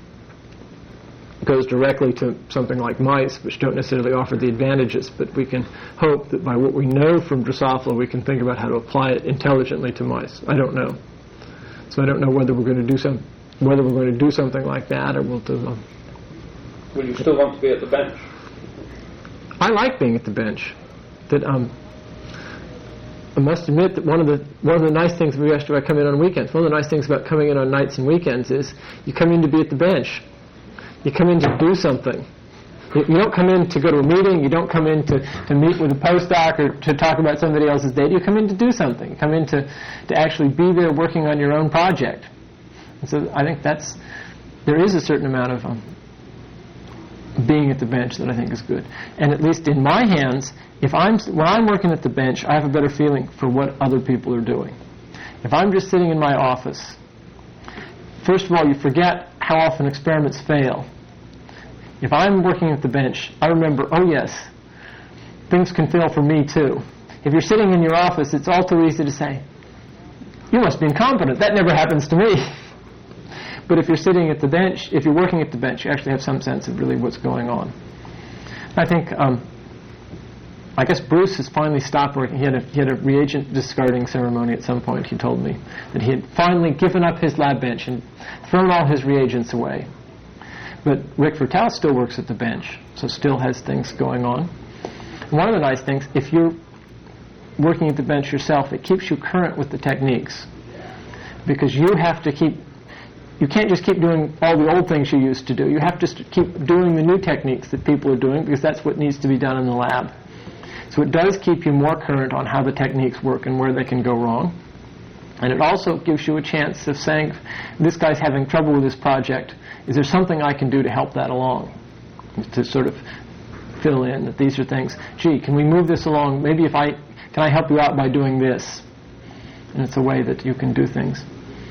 goes directly to something like mice, which don't necessarily offer the advantages, but we can hope that by what we know from Drosophila, we can think about how to apply it intelligently to mice. I don't know. So I don't know whether we're going to do some, whether we're going to do something like that, or we'll do. Um, Will you still want to be at the bench? I like being at the bench. That um, I must admit that one of the one of the nice things we asked about coming in on weekends. One of the nice things about coming in on nights and weekends is you come in to be at the bench. You come in to do something. You, you don't come in to go to a meeting. You don't come in to, to meet with a postdoc or to talk about somebody else's data. You come in to do something. You come in to, to actually be there working on your own project. And so I think that's there is a certain amount of um, being at the bench that I think is good. And at least in my hands, if I'm when I'm working at the bench, I have a better feeling for what other people are doing. If I'm just sitting in my office, first of all, you forget how often experiments fail. If I'm working at the bench, I remember, oh yes, things can fail for me too. If you're sitting in your office, it's all too easy to say, you must be incompetent. That never happens to me. But if you're sitting at the bench, if you're working at the bench, you actually have some sense of really what's going on. I think, um, I guess Bruce has finally stopped working. He had, a, he had a reagent discarding ceremony at some point, he told me, that he had finally given up his lab bench and thrown all his reagents away. But Rick Vertell still works at the bench, so still has things going on. And one of the nice things, if you're working at the bench yourself, it keeps you current with the techniques. Because you have to keep You can't just keep doing all the old things you used to do. You have to st- keep doing the new techniques that people are doing, because that's what needs to be done in the lab. So it does keep you more current on how the techniques work and where they can go wrong. And it also gives you a chance of saying, this guy's having trouble with this project. Is there something I can do to help that along? To sort of fill in that these are things, gee, can we move this along? Maybe if I, can I help you out by doing this? And it's a way that you can do things.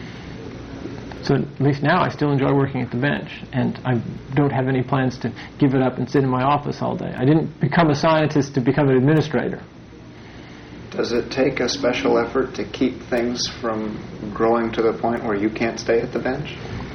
So at least now I still enjoy working at the bench, and I don't have any plans to give it up and sit in my office all day. I didn't become a scientist to become an administrator. Does it take a special effort to keep things from growing to the point where you can't stay at the bench?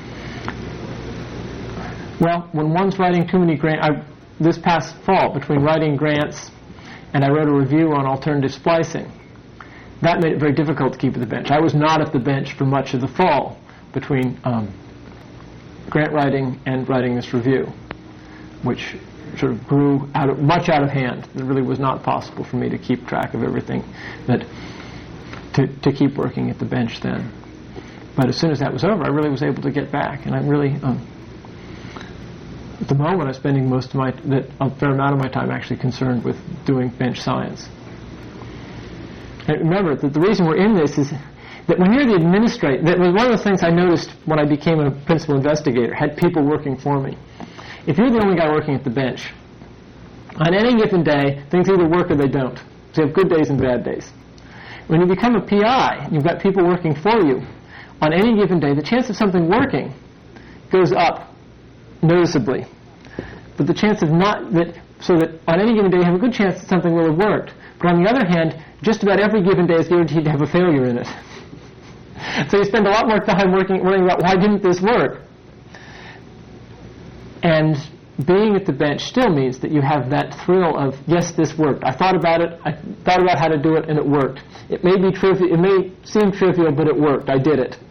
Well, when one's writing too many grants, I, this past fall, between writing grants and I wrote a review on alternative splicing, that made it very difficult to keep at the bench. I was not at the bench for much of the fall between um, grant writing and writing this review, which sort of grew out of, much out of hand. It really was not possible for me to keep track of everything, that to, to keep working at the bench then. But as soon as that was over, I really was able to get back, and I'm really, um, at the moment, I'm spending most of my, that a fair amount of my time actually concerned with doing bench science. And remember that the reason we're in this is that when you're the administrator, that was one of the things I noticed when I became a principal investigator, had people working for me. If you're the only guy working at the bench, on any given day, things either work or they don't. So you have good days and bad days. When you become a P I, you've got people working for you, on any given day, the chance of something working goes up noticeably. But the chance of not, that, so that on any given day you have a good chance that something will have worked. But on the other hand, just about every given day is guaranteed to have a failure in it. So you spend a lot more time working, worrying about why didn't this work. And being at the bench still means that you have that thrill of, yes, this worked. I thought about it, I thought about how to do it, and it worked. It may be trivial, it may seem trivial, but it worked. I did it.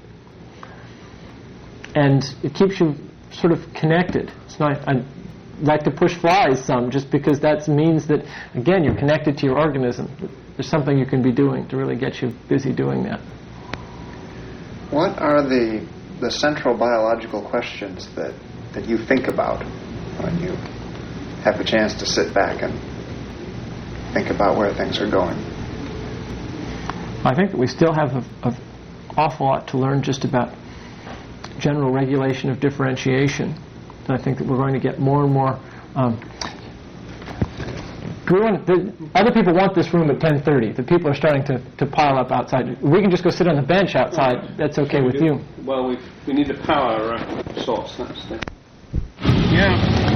And it keeps you sort of connected. It's not, I like to push flies some, just because that means that, again, you're connected to your organism. There's something you can be doing to really get you busy doing that. What are the the central biological questions that, that you think about when you have a chance to sit back and think about where things are going? I think that we still have an awful lot to learn just about general regulation of differentiation. And I think that we're going to get more and more... Um, we want, the, other people want this room at ten thirty. The people are starting to, to pile up outside. We can just go sit on the bench outside. Right. That's okay so with do, you. Well, we we need a power uh, source. That's the... Yeah.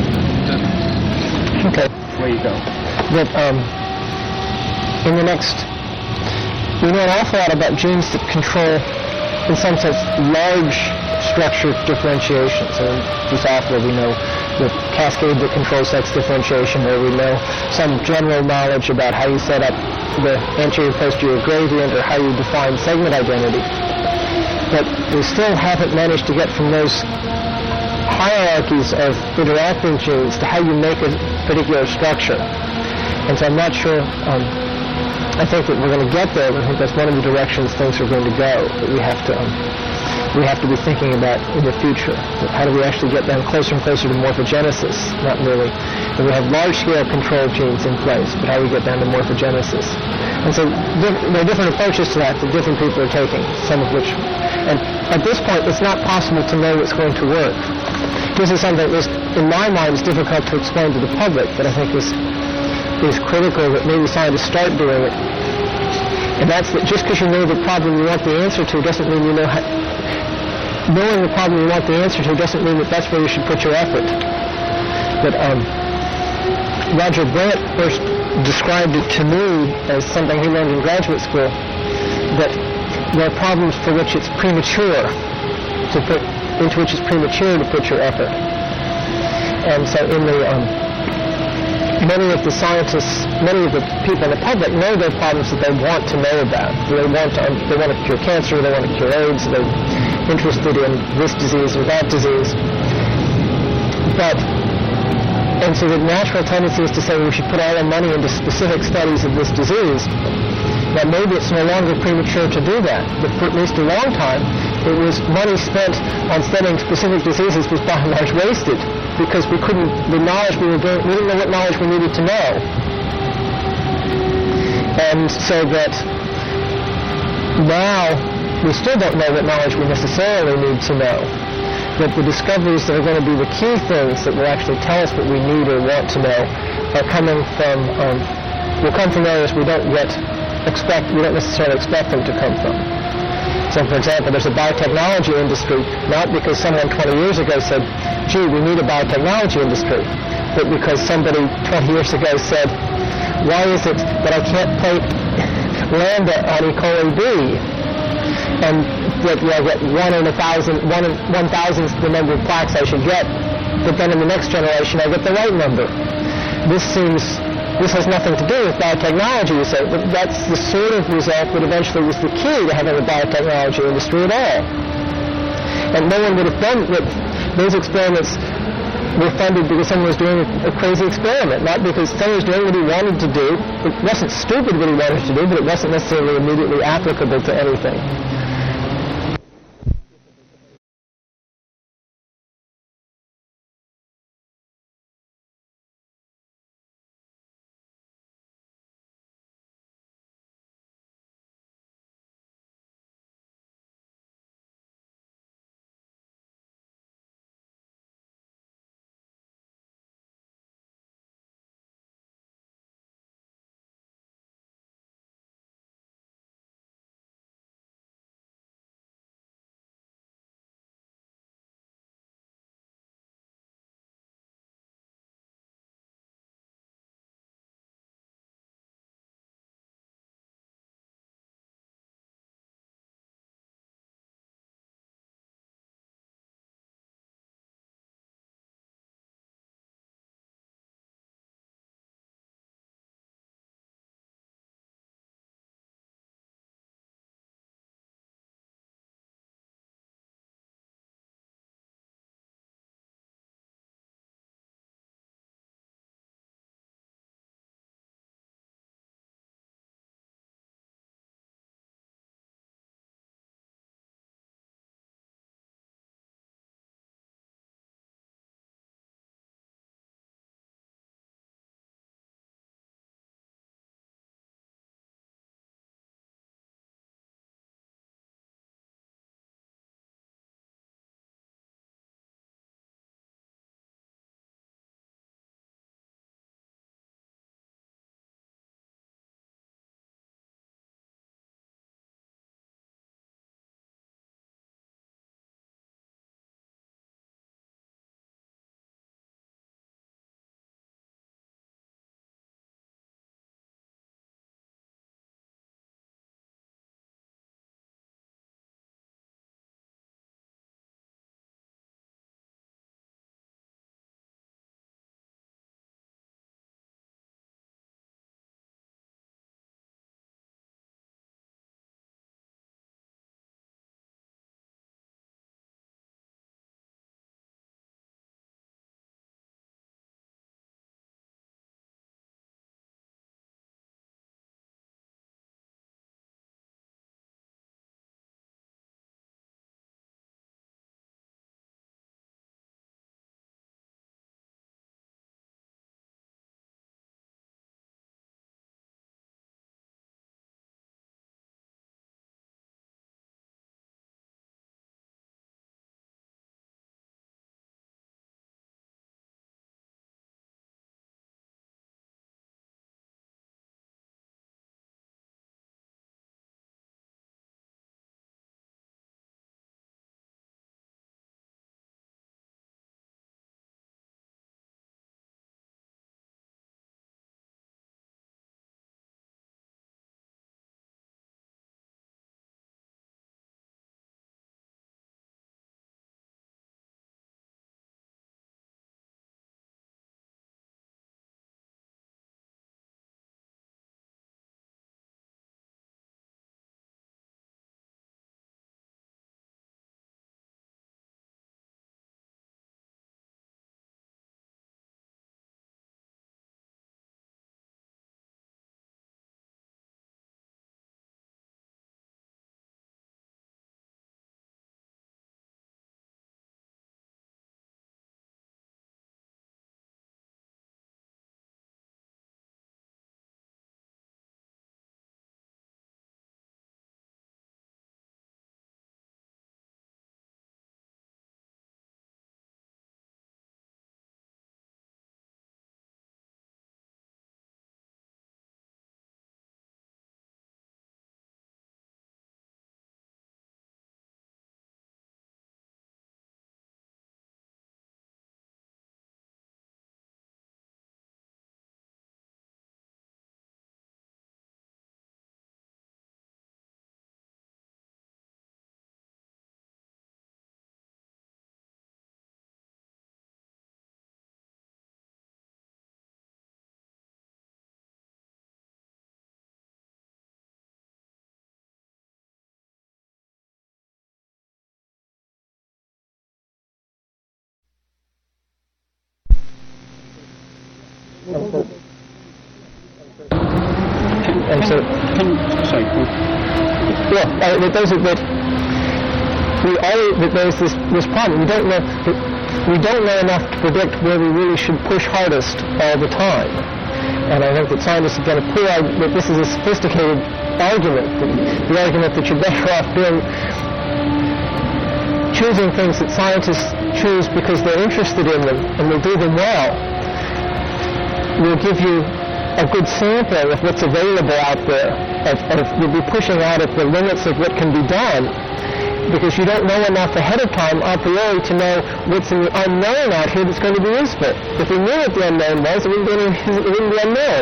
Okay. Where you go. That um, in the next, we know an awful lot about genes that control, in some sense, large structure differentiation. So in this author, we know the cascade that controls sex differentiation, or we know some general knowledge about how you set up the anterior-posterior gradient or how you define segment identity. But we still haven't managed to get from those hierarchies of interacting genes to how you make a particular structure. And so I'm not sure, um, I think that we're going to get there, but I think that's one of the directions things are going to go, that we have to... Um, we have to be thinking about in the future. How do we actually get them closer and closer to morphogenesis? Not really. And we have large-scale control genes in place, but how do we get down to morphogenesis? And so diff- there are different approaches to that that different people are taking, some of which... And at this point, it's not possible to know what's going to work. This is something that, in my mind, is difficult to explain to the public, but I think is, is critical that maybe scientists start doing it. And that's that just because you know the problem you want the answer to doesn't mean you know how... Knowing the problem you want the answer to doesn't mean that that's where you should put your effort. But um, Roger Brandt first described it to me as something he learned in graduate school, that there are problems for which it's premature to put, into which it's premature to put your effort. And so in the um, many of the scientists, many of the people in the public know there are problems that they want to know about. They want to, um, they want to cure cancer, they want to cure AIDS, they're interested in this disease or that disease. But, and so the natural tendency is to say we should put all our money into specific studies of this disease. Now maybe it's no longer premature to do that, but for at least a long time, it was money spent on studying specific diseases was by and large wasted, because we couldn't, the knowledge we were doing, we didn't know what knowledge we needed to know. And so that now we still don't know what knowledge we necessarily need to know. But the discoveries that are going to be the key things that will actually tell us what we need or want to know are coming from, um, will come from areas we don't yet expect, we don't necessarily expect them to come from. So, for example, there's a biotechnology industry, not because someone twenty years ago said, gee, we need a biotechnology industry, but because somebody twenty years ago said, why is it that I can't plate lambda on E. coli B? And that, you know, I get one in a thousand, one in one thousandth the number of plaques I should get, but then in the next generation I get the right number. This seems this has nothing to do with biotechnology, you say, but that's the sort of result that eventually was the key to having a biotechnology industry at all. And no one would have done that. Those experiments were funded because someone was doing a crazy experiment, not because someone was doing what he wanted to do. It wasn't stupid what he wanted to do, but it wasn't necessarily immediately applicable to anything. And so, sorry. well, uh, that those are that we always that there's this this problem. We don't know that we don't know enough to predict where we really should push hardest all the time. And I think that scientists have done a poor argument that this is a sophisticated argument. The, the argument that you're better off doing choosing things that scientists choose because they're interested in them and will do them well will give you a good sampling of what's available out there. Of, of, you'll be pushing out at the limits of what can be done because you don't know enough ahead of time a priori to know what's in the unknown out here that's going to be useful. If we knew what the unknown was, it wouldn't be, it wouldn't be unknown.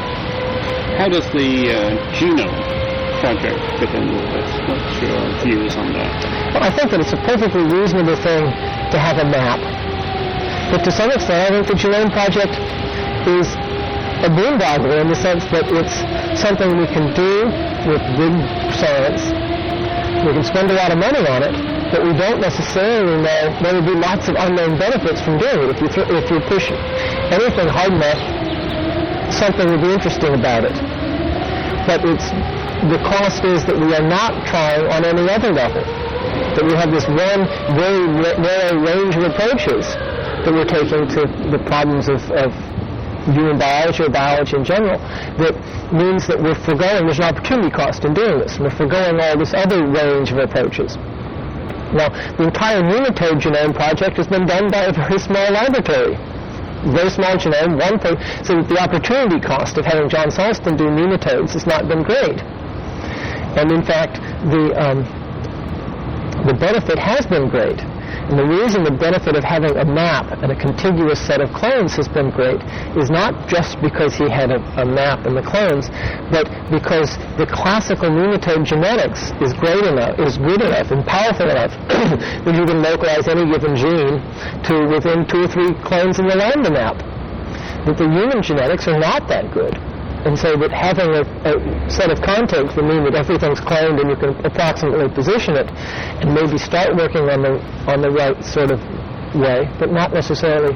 How does the uh, genome project fit in with this? What's your views on that? Well, I think that it's a perfectly reasonable thing to have a map. But to some extent, I think the Genome Project is a boondoggle in the sense that it's something we can do with big science. We can spend a lot of money on it, but we don't necessarily know there will be lots of unknown benefits from doing it. If you, th- if you push anything hard enough, something will be interesting about it. But it's the cost is that we are not trying on any other level. That we have this one very narrow range of approaches that we're taking to the problems of, of human biology or biology in general that means that we're foregoing, there's an opportunity cost in doing this. We're foregoing all this other range of approaches. Now, the entire nematode genome project has been done by a very small laboratory. Very small genome, one thing, so that the opportunity cost of having John Sulston do nematodes has not been great. And in fact, the um, the benefit has been great. And the reason the benefit of having a map and a contiguous set of clones has been great is not just because he had a, a map and the clones, but because the classical nematode genetics is great enough, is good enough and powerful enough that you can localize any given gene to within two or three clones in the lambda map. But the human genetics are not that good. And so that having a, a set of context would mean that everything's cloned and you can approximately position it and maybe start working on the on the right sort of way, but not necessarily.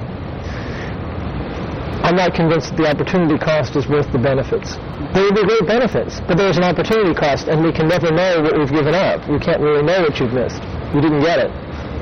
I'm not convinced that the opportunity cost is worth the benefits. There will be great benefits, but there's an opportunity cost, and we can never know what we've given up. We can't really know what you've missed. You didn't get it.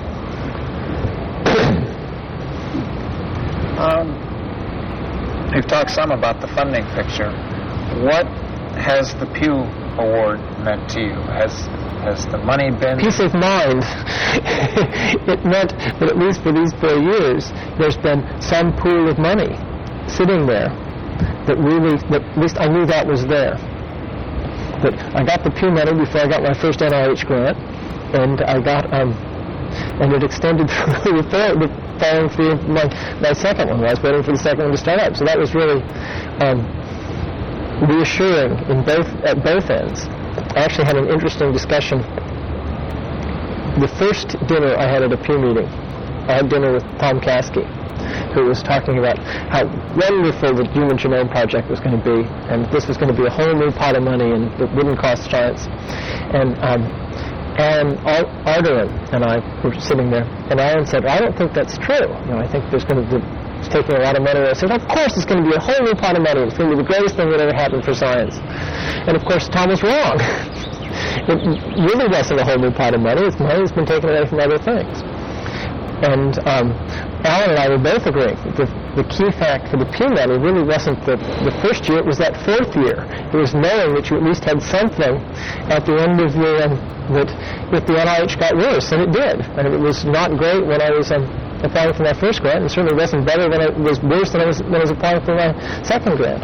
um. We've talked some about the funding picture. What has the Pew Award meant to you? Has has the money been... Peace of mind. It meant that at least for these four years, there's been some pool of money sitting there that really, that at least I knew that was there. That I got the Pew money before I got my first N I H grant, and I got, um, and it extended through the following through my, my second one. I was waiting for the second one to start up. So that was really um, reassuring in both at both ends. I actually had an interesting discussion. The first dinner I had at a Pew meeting, I had dinner with Tom Caskey, who was talking about how wonderful the Human Genome Project was going to be, and this was going to be a whole new pot of money, and it wouldn't cost giants. And um, And Arderin and I were sitting there, and Alan said, I don't think that's true. You know, I think there's going to be it's taking a lot of money. I said, of course it's going to be a whole new pot of money. It's going to be the greatest thing that ever happened for science. And of course, Tom was wrong. It really wasn't a whole new pot of money. It's money that's been taken away from other things. And um, Alan and I were both agreeing that the, the key fact for the Pew money really wasn't the, the first year, it was that fourth year. It was knowing that you at least had something at the end of your um, that if the N I H got worse, and it did. And it was not great when I was um, applying for my first grant, and it certainly wasn't better when it was worse than I was when I was applying for my second grant.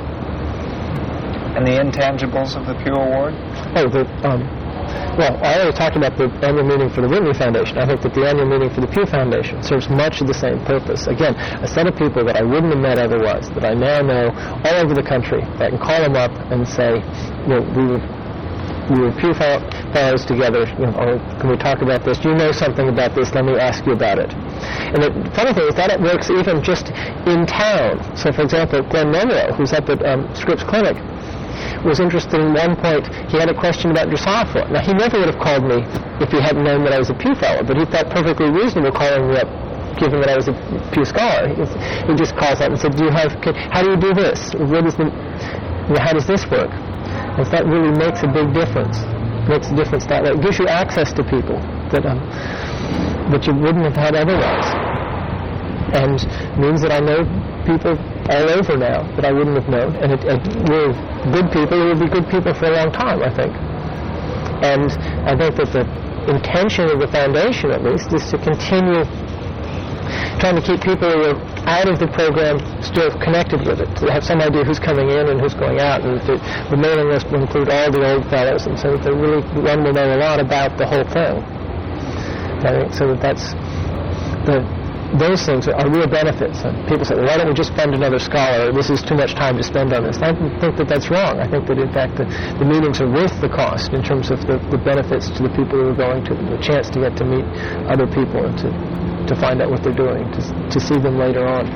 And the intangibles of the Pew Award? Oh, the, um, well, I already talked about the annual meeting for the Whitney Foundation. I think that the annual meeting for the Pew Foundation serves much of the same purpose. Again, a set of people that I wouldn't have met otherwise, that I now know all over the country. I can call them up and say, you know, we were We were Pew Fellows together. You know, or can we talk about this? Do you know something about this? Let me ask you about it. And the funny thing is that it works even just in town. So, for example, Glenn Monroe, who's up at um, Scripps Clinic, was interested in one point. He had a question about Drosophila. Now, he never would have called me if he hadn't known that I was a Pew Fellow, but he felt perfectly reasonable calling me up given that I was a Pew Scholar. He, he just calls up and said, "Do you have? Can, how do you do this? What is the? You know, how does this work?" And that really makes a big difference. Makes a difference that way. It gives you access to people that um, that you wouldn't have had otherwise, and means that I know people all over now that I wouldn't have known, and it, it we're good people who will be good people for a long time, I think. And I think that the intention of the foundation, at least, is to continue trying to keep people who are out of the program still connected with it, to have some idea who's coming in and who's going out, and that the mailing list will include all the old fellows, and so that they really, one will know a lot about the whole thing. I think so that that's the those things are real benefits. And people say, well, why don't we just fund another scholar? This is too much time to spend on this. I think that that's wrong. I think that, in fact, the, the meetings are worth the cost in terms of the, the benefits to the people who are going to, the chance to get to meet other people and to, to find out what they're doing, to, to see them later on.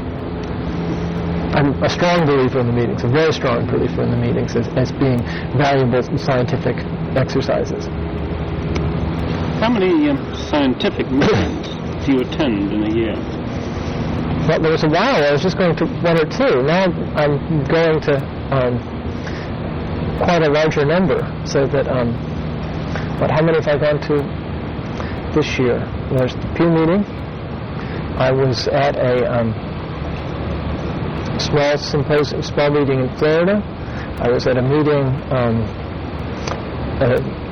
I'm a strong believer in the meetings, a very strong believer in the meetings as, as being valuable scientific exercises. How many um, scientific meetings do you attend in a year? Well, there was a while I was just going to one or two. Now I'm going to um, quite a larger number, so that, um, but how many have I gone to this year? There's the Pew meeting. I was at a um, small symposium, small meeting in Florida. I was at a meeting, um, a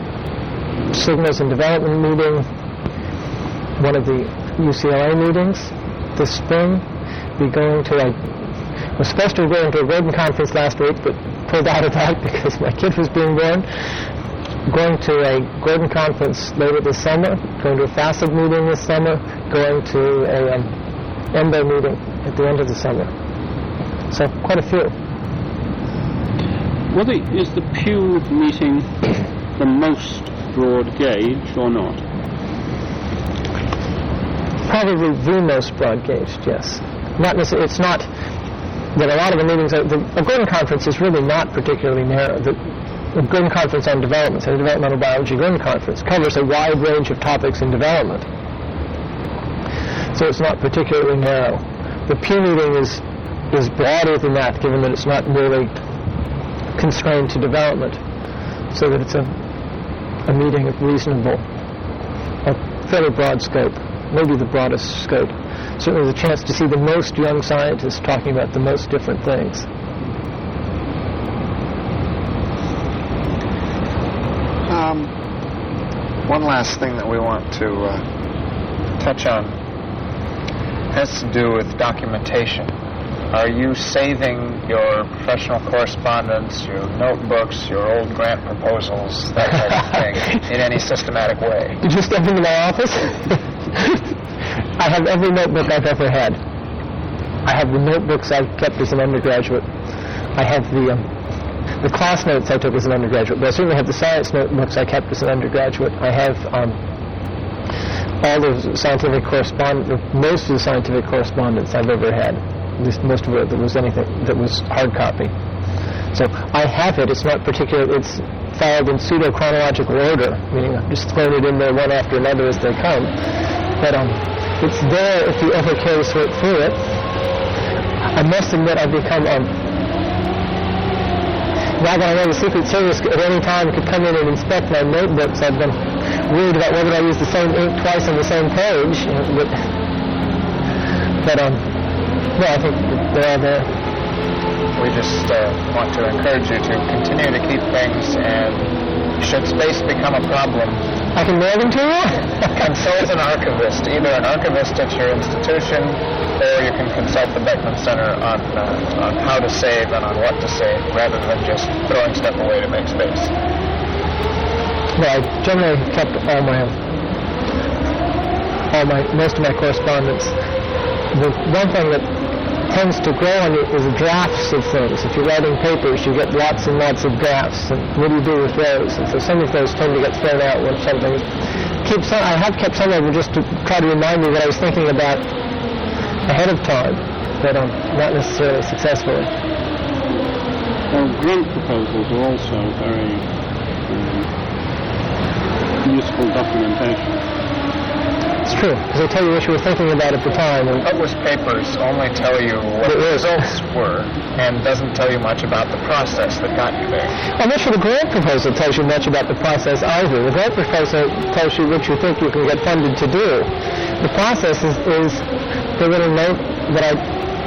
Signals and Development meeting, one of the U C L A meetings this spring. Be going to a, was supposed to be going to a Gordon conference last week, but pulled out of that because my kid was being born. Going to a Gordon conference later this summer, going to a FACID meeting this summer, going to a um, E M B O meeting at the end of the summer. So quite a few. Well, the, is the Pew meeting the most broad gauge or not? Probably the most broad gauged, yes. Not necessarily, it's not that a lot of the meetings, are, the, the Gordon Conference is really not particularly narrow. The, the Gordon Conference on Development, so the Developmental Biology Gordon Conference, covers a wide range of topics in development. So it's not particularly narrow. The Pew meeting is, is broader than that, given that it's not merely constrained to development, so that it's a, a meeting of reasonable, a fairly broad scope. Maybe the broadest scope. Certainly the chance to see the most young scientists talking about the most different things. Um, one last thing that we want to uh, touch on has to do with documentation. Are you saving your professional correspondence, your notebooks, your old grant proposals, that type of thing, in any systematic way? Did you step into my office? I have every notebook I've ever had. I have the notebooks I kept as an undergraduate. I have the um, the class notes I took as an undergraduate, but I certainly have the science notebooks I kept as an undergraduate. I have um, all the scientific correspondence, most of the scientific correspondence I've ever had. At least most of it that was anything that was hard copy. So I have it. It's not particular. It's filed in pseudo-chronological order, meaning I've just thrown it in there one after another as they come. But um, it's there if you ever care to sort through it. I must admit I've become, um, now that I know the Secret Service at any time could come in and inspect my notebooks, I've been worried about whether I use the same ink twice on the same page. You know, but, but um, well, I think they're all there. We just uh, want to encourage you to continue to keep things, and should space become a problem, I can mail them to you? consult an archivist, either an archivist at your institution, or you can consult the Beckman Center on, uh, on how to save and on what to save, rather than just throwing stuff away to make space. Well, I generally kept all my, all my, most of my correspondence. The one thing that tends to grow on you is drafts of things. If you're writing papers, you get lots and lots of drafts, and what do you do with those? And so some of those tend to get thrown out when something. Keep some. I have kept some of them just to try to remind me what I was thinking about ahead of time, but um, not necessarily successfully. Well, grant proposals are also very um, useful documentation. It's true, because they tell you what you were thinking about at the time. And Published papers only tell you what the results were and doesn't tell you much about the process that got you there. I'm not sure the grant proposal tells you much about the process either. The grant proposal tells you what you think you can get funded to do. The process is, is the little note that I,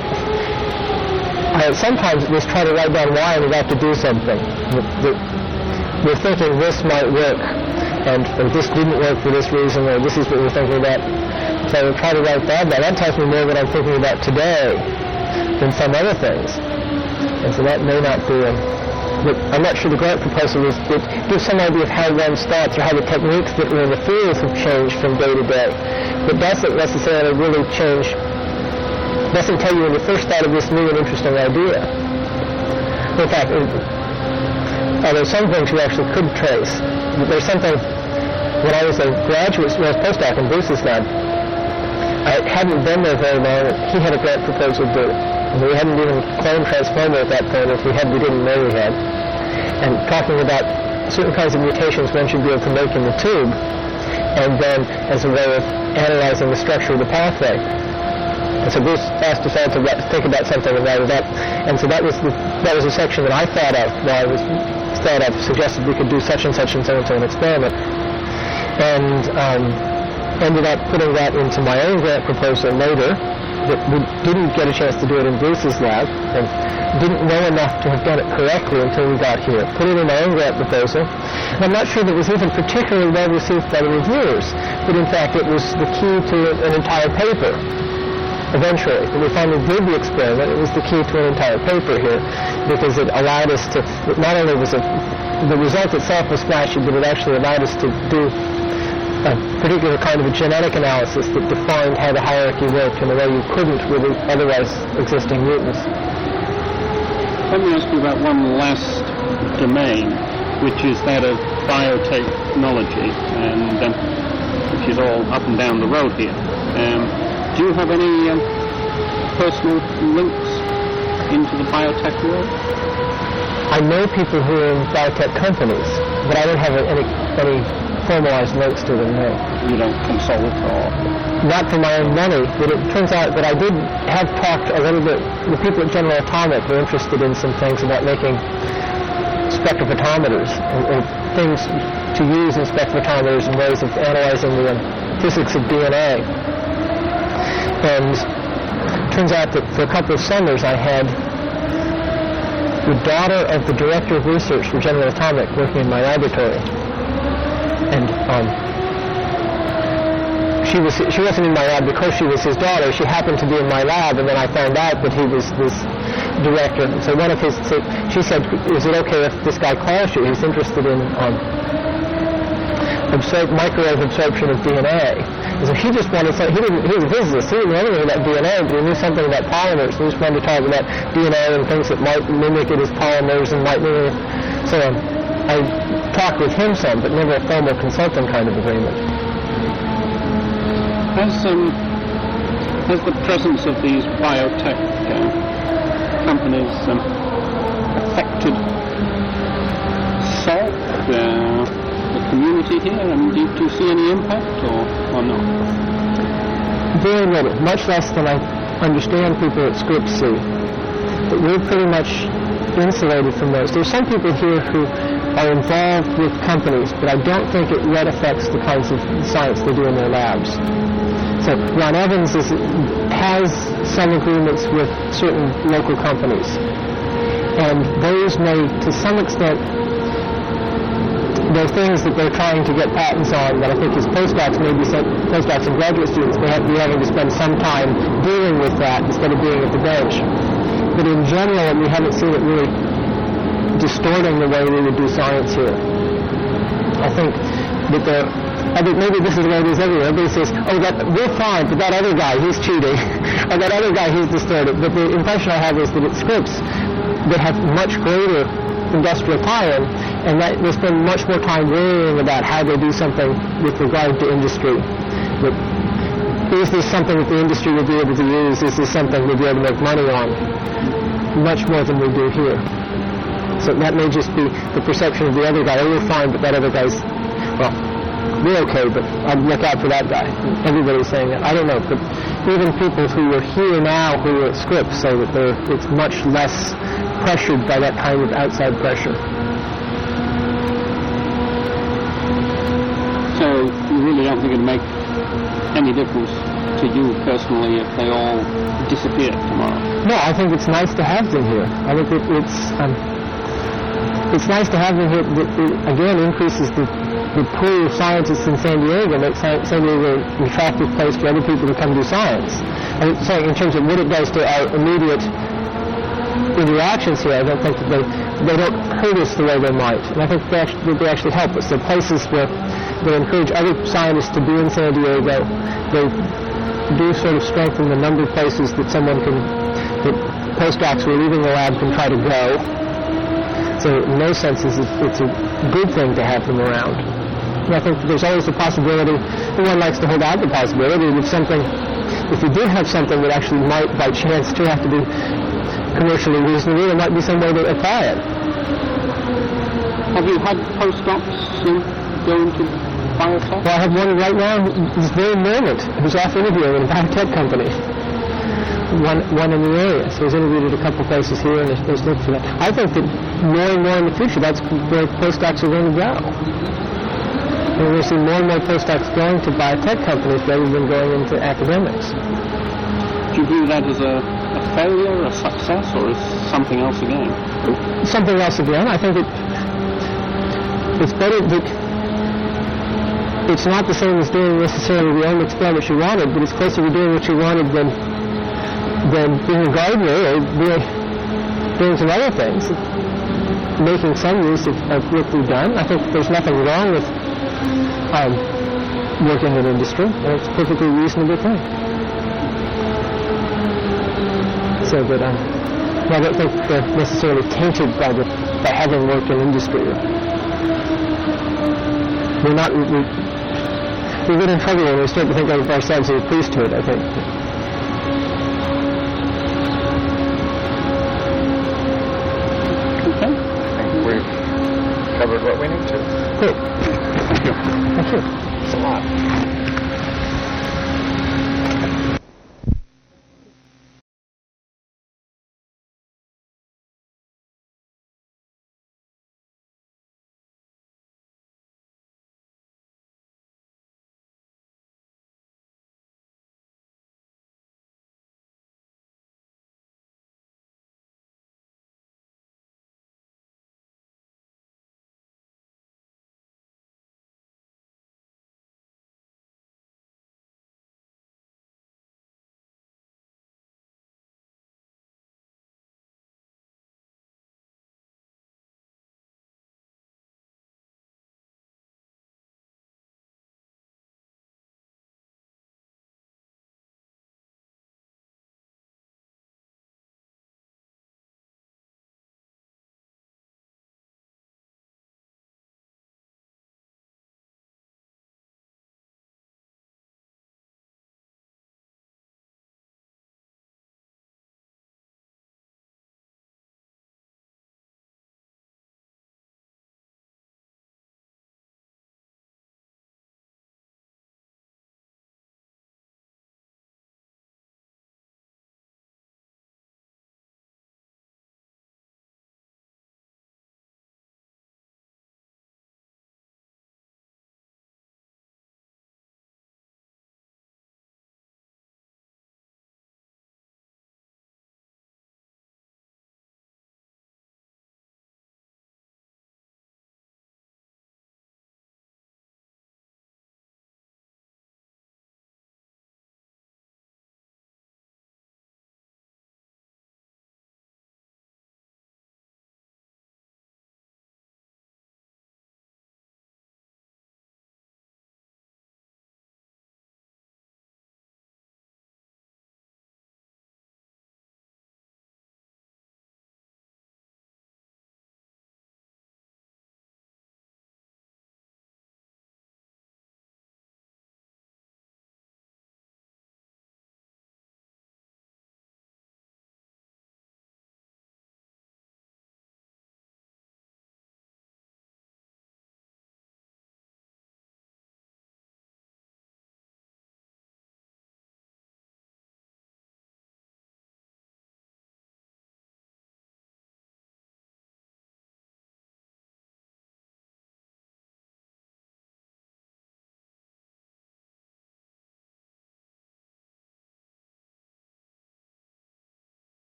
I sometimes just try to write down why I'm about to do something. The, the, we're thinking this might work, and or this didn't work for this reason, or this is what we're thinking about. So I would try to write that down. That tells me more what I'm thinking about today than some other things. And so that may not be a... But I'm not sure the grant proposal is, it gives some idea of how one starts or how the techniques that were in the fields have changed from day to day. But doesn't necessarily really change, doesn't tell you when you first thought of this new and interesting idea. In fact, it, although some things you actually could trace. There's something, when I was a graduate, when I was postdoc in Bruce's lab, I hadn't been there very long, he had a grant proposal due. And we hadn't even cloned Transformer at that point. If we had, we didn't know we had. And talking about certain kinds of mutations one should be able to make in the tube, and then as a way of analyzing the structure of the pathway. And so Bruce asked us all to think about something and write it up. And so that was the, that was a section that I thought of while I was thought of, suggested we could do such and such and so and so an experiment. And um, ended up putting that into my own grant proposal later. That we didn't get a chance to do it in Bruce's lab, and didn't know enough to have done it correctly until we got here. Put it in my own grant proposal. And I'm not sure that it was even particularly well received by the reviewers, but in fact it was the key to an entire paper. Eventually, when we finally did the experiment, it was the key to an entire paper here, because it allowed us to, not only was it, the result itself was flashy, but it actually allowed us to do a particular kind of a genetic analysis that defined how the hierarchy worked in a way you couldn't with otherwise existing mutants. Let me ask you about one last domain, which is that of biotechnology, and um, which is all up and down the road here. Um, do you have any um, personal links into the biotech world? I know people who are in biotech companies, but I don't have any any formalized links to them, no. You don't consult or... Not for my own money, but it turns out that I did have talked a little bit, the people at General Atomic were interested in some things about making spectrophotometers, and, and things to use in spectrophotometers and ways of analyzing the um, physics of D N A. And it turns out that for a couple of summers I had the daughter of the director of research for General Atomic working in my laboratory. And um, she was she wasn't in my lab because she was his daughter. She happened to be in my lab, and then I found out that he was this director. And so one of his, so she said, "Is it okay if this guy calls you? He's interested in um, absorb, microwave absorption of D N A." And so he just wanted. So he didn't. He was a physicist. He didn't know anything about D N A, but he knew something about polymers. He just wanted to talk about D N A and things that might mimic it as polymers and might mimic. So. Um, I talked with him some, but never a formal consulting kind of agreement. Has, um, has the presence of these biotech uh, companies um, affected Salk, uh, the community here? I mean, do you, do you see any impact or, or not? Very little, much less than I understand people at Scripps see. But we're pretty much insulated from those. There's some people here who are involved with companies, but I don't think it yet affects the kinds of science they do in their labs. So Ron Evans is, has some agreements with certain local companies, and those may, to some extent, there are things that they're trying to get patents on that I think his postdocs, maybe some postdocs and graduate students, may have to be having to spend some time dealing with that instead of being at the bench. But in general, we haven't seen it really distorting the way we would do science here. I think that the, I think maybe this is the way it is everywhere. Everybody says, oh, that, we're fine, but that other guy, he's cheating. Or that other guy, he's distorted. But the impression I have is that at Scripps, they have much greater industrial tie-in, and that they spend much more time worrying about how they do something with regard to industry. But is this something that the industry will be able to use? Is this something we'll be able to make money on? Much more than we do here. So that may just be the perception of the other guy. Oh, we're fine, but that other guy's, well, we're okay, but I'd look out for that guy. Everybody's saying that. I don't know, but even people who are here now who are at Scripps say that they're, it's much less pressured by that kind of outside pressure. So you really don't think it'd make any difference to you personally if they all disappeared tomorrow? No, I think it's nice to have them here. I think it, it's um, it's nice to have them here. It, it, again, increases the, the pool of scientists in San Diego, makes San Diego an attractive place for other people to come do science. And so in terms of what it does to our immediate interactions here, I don't think that they, they don't hurt us the way they might. And I think they actually, they actually help us. They're places where they encourage other scientists to be in San Diego. They do sort of strengthen the number of places that someone can, that postdocs who are leaving the lab can try to go. So in those senses, it's, it's a good thing to have them around. And I think there's always the possibility, and one likes to hold out the possibility that if something, if you did have something that actually might, by chance, turn out to be commercially reasonable, there might be some way to apply it. Have you had postdocs uh, go into biotech? Well, I have one right now, this very moment, who's off interviewing in a biotech company. One, one in the area. So he's interviewed at a couple places here, and there's, there's looked for that. I think that more and more in the future, that's where postdocs are going to go. And we're going to see more and more postdocs going to biotech companies rather than going into academics. Do you view that as a, a failure, a success, or as something else again? Something else again. I think that it's better that it's not the same as doing necessarily the only experiment you wanted, but it's closer to doing what you wanted than than being a gardener or doing, doing some other things. Making some use of, of what we've done. I think there's nothing wrong with um, working in industry, and it's a perfectly reasonable thing. So that um, I don't think they're necessarily tainted by the by having worked in industry. We're not. We, we get in trouble when we start to think of ourselves as a priesthood, I think. I think we've covered what we need to. Great. Thank you. Thank you.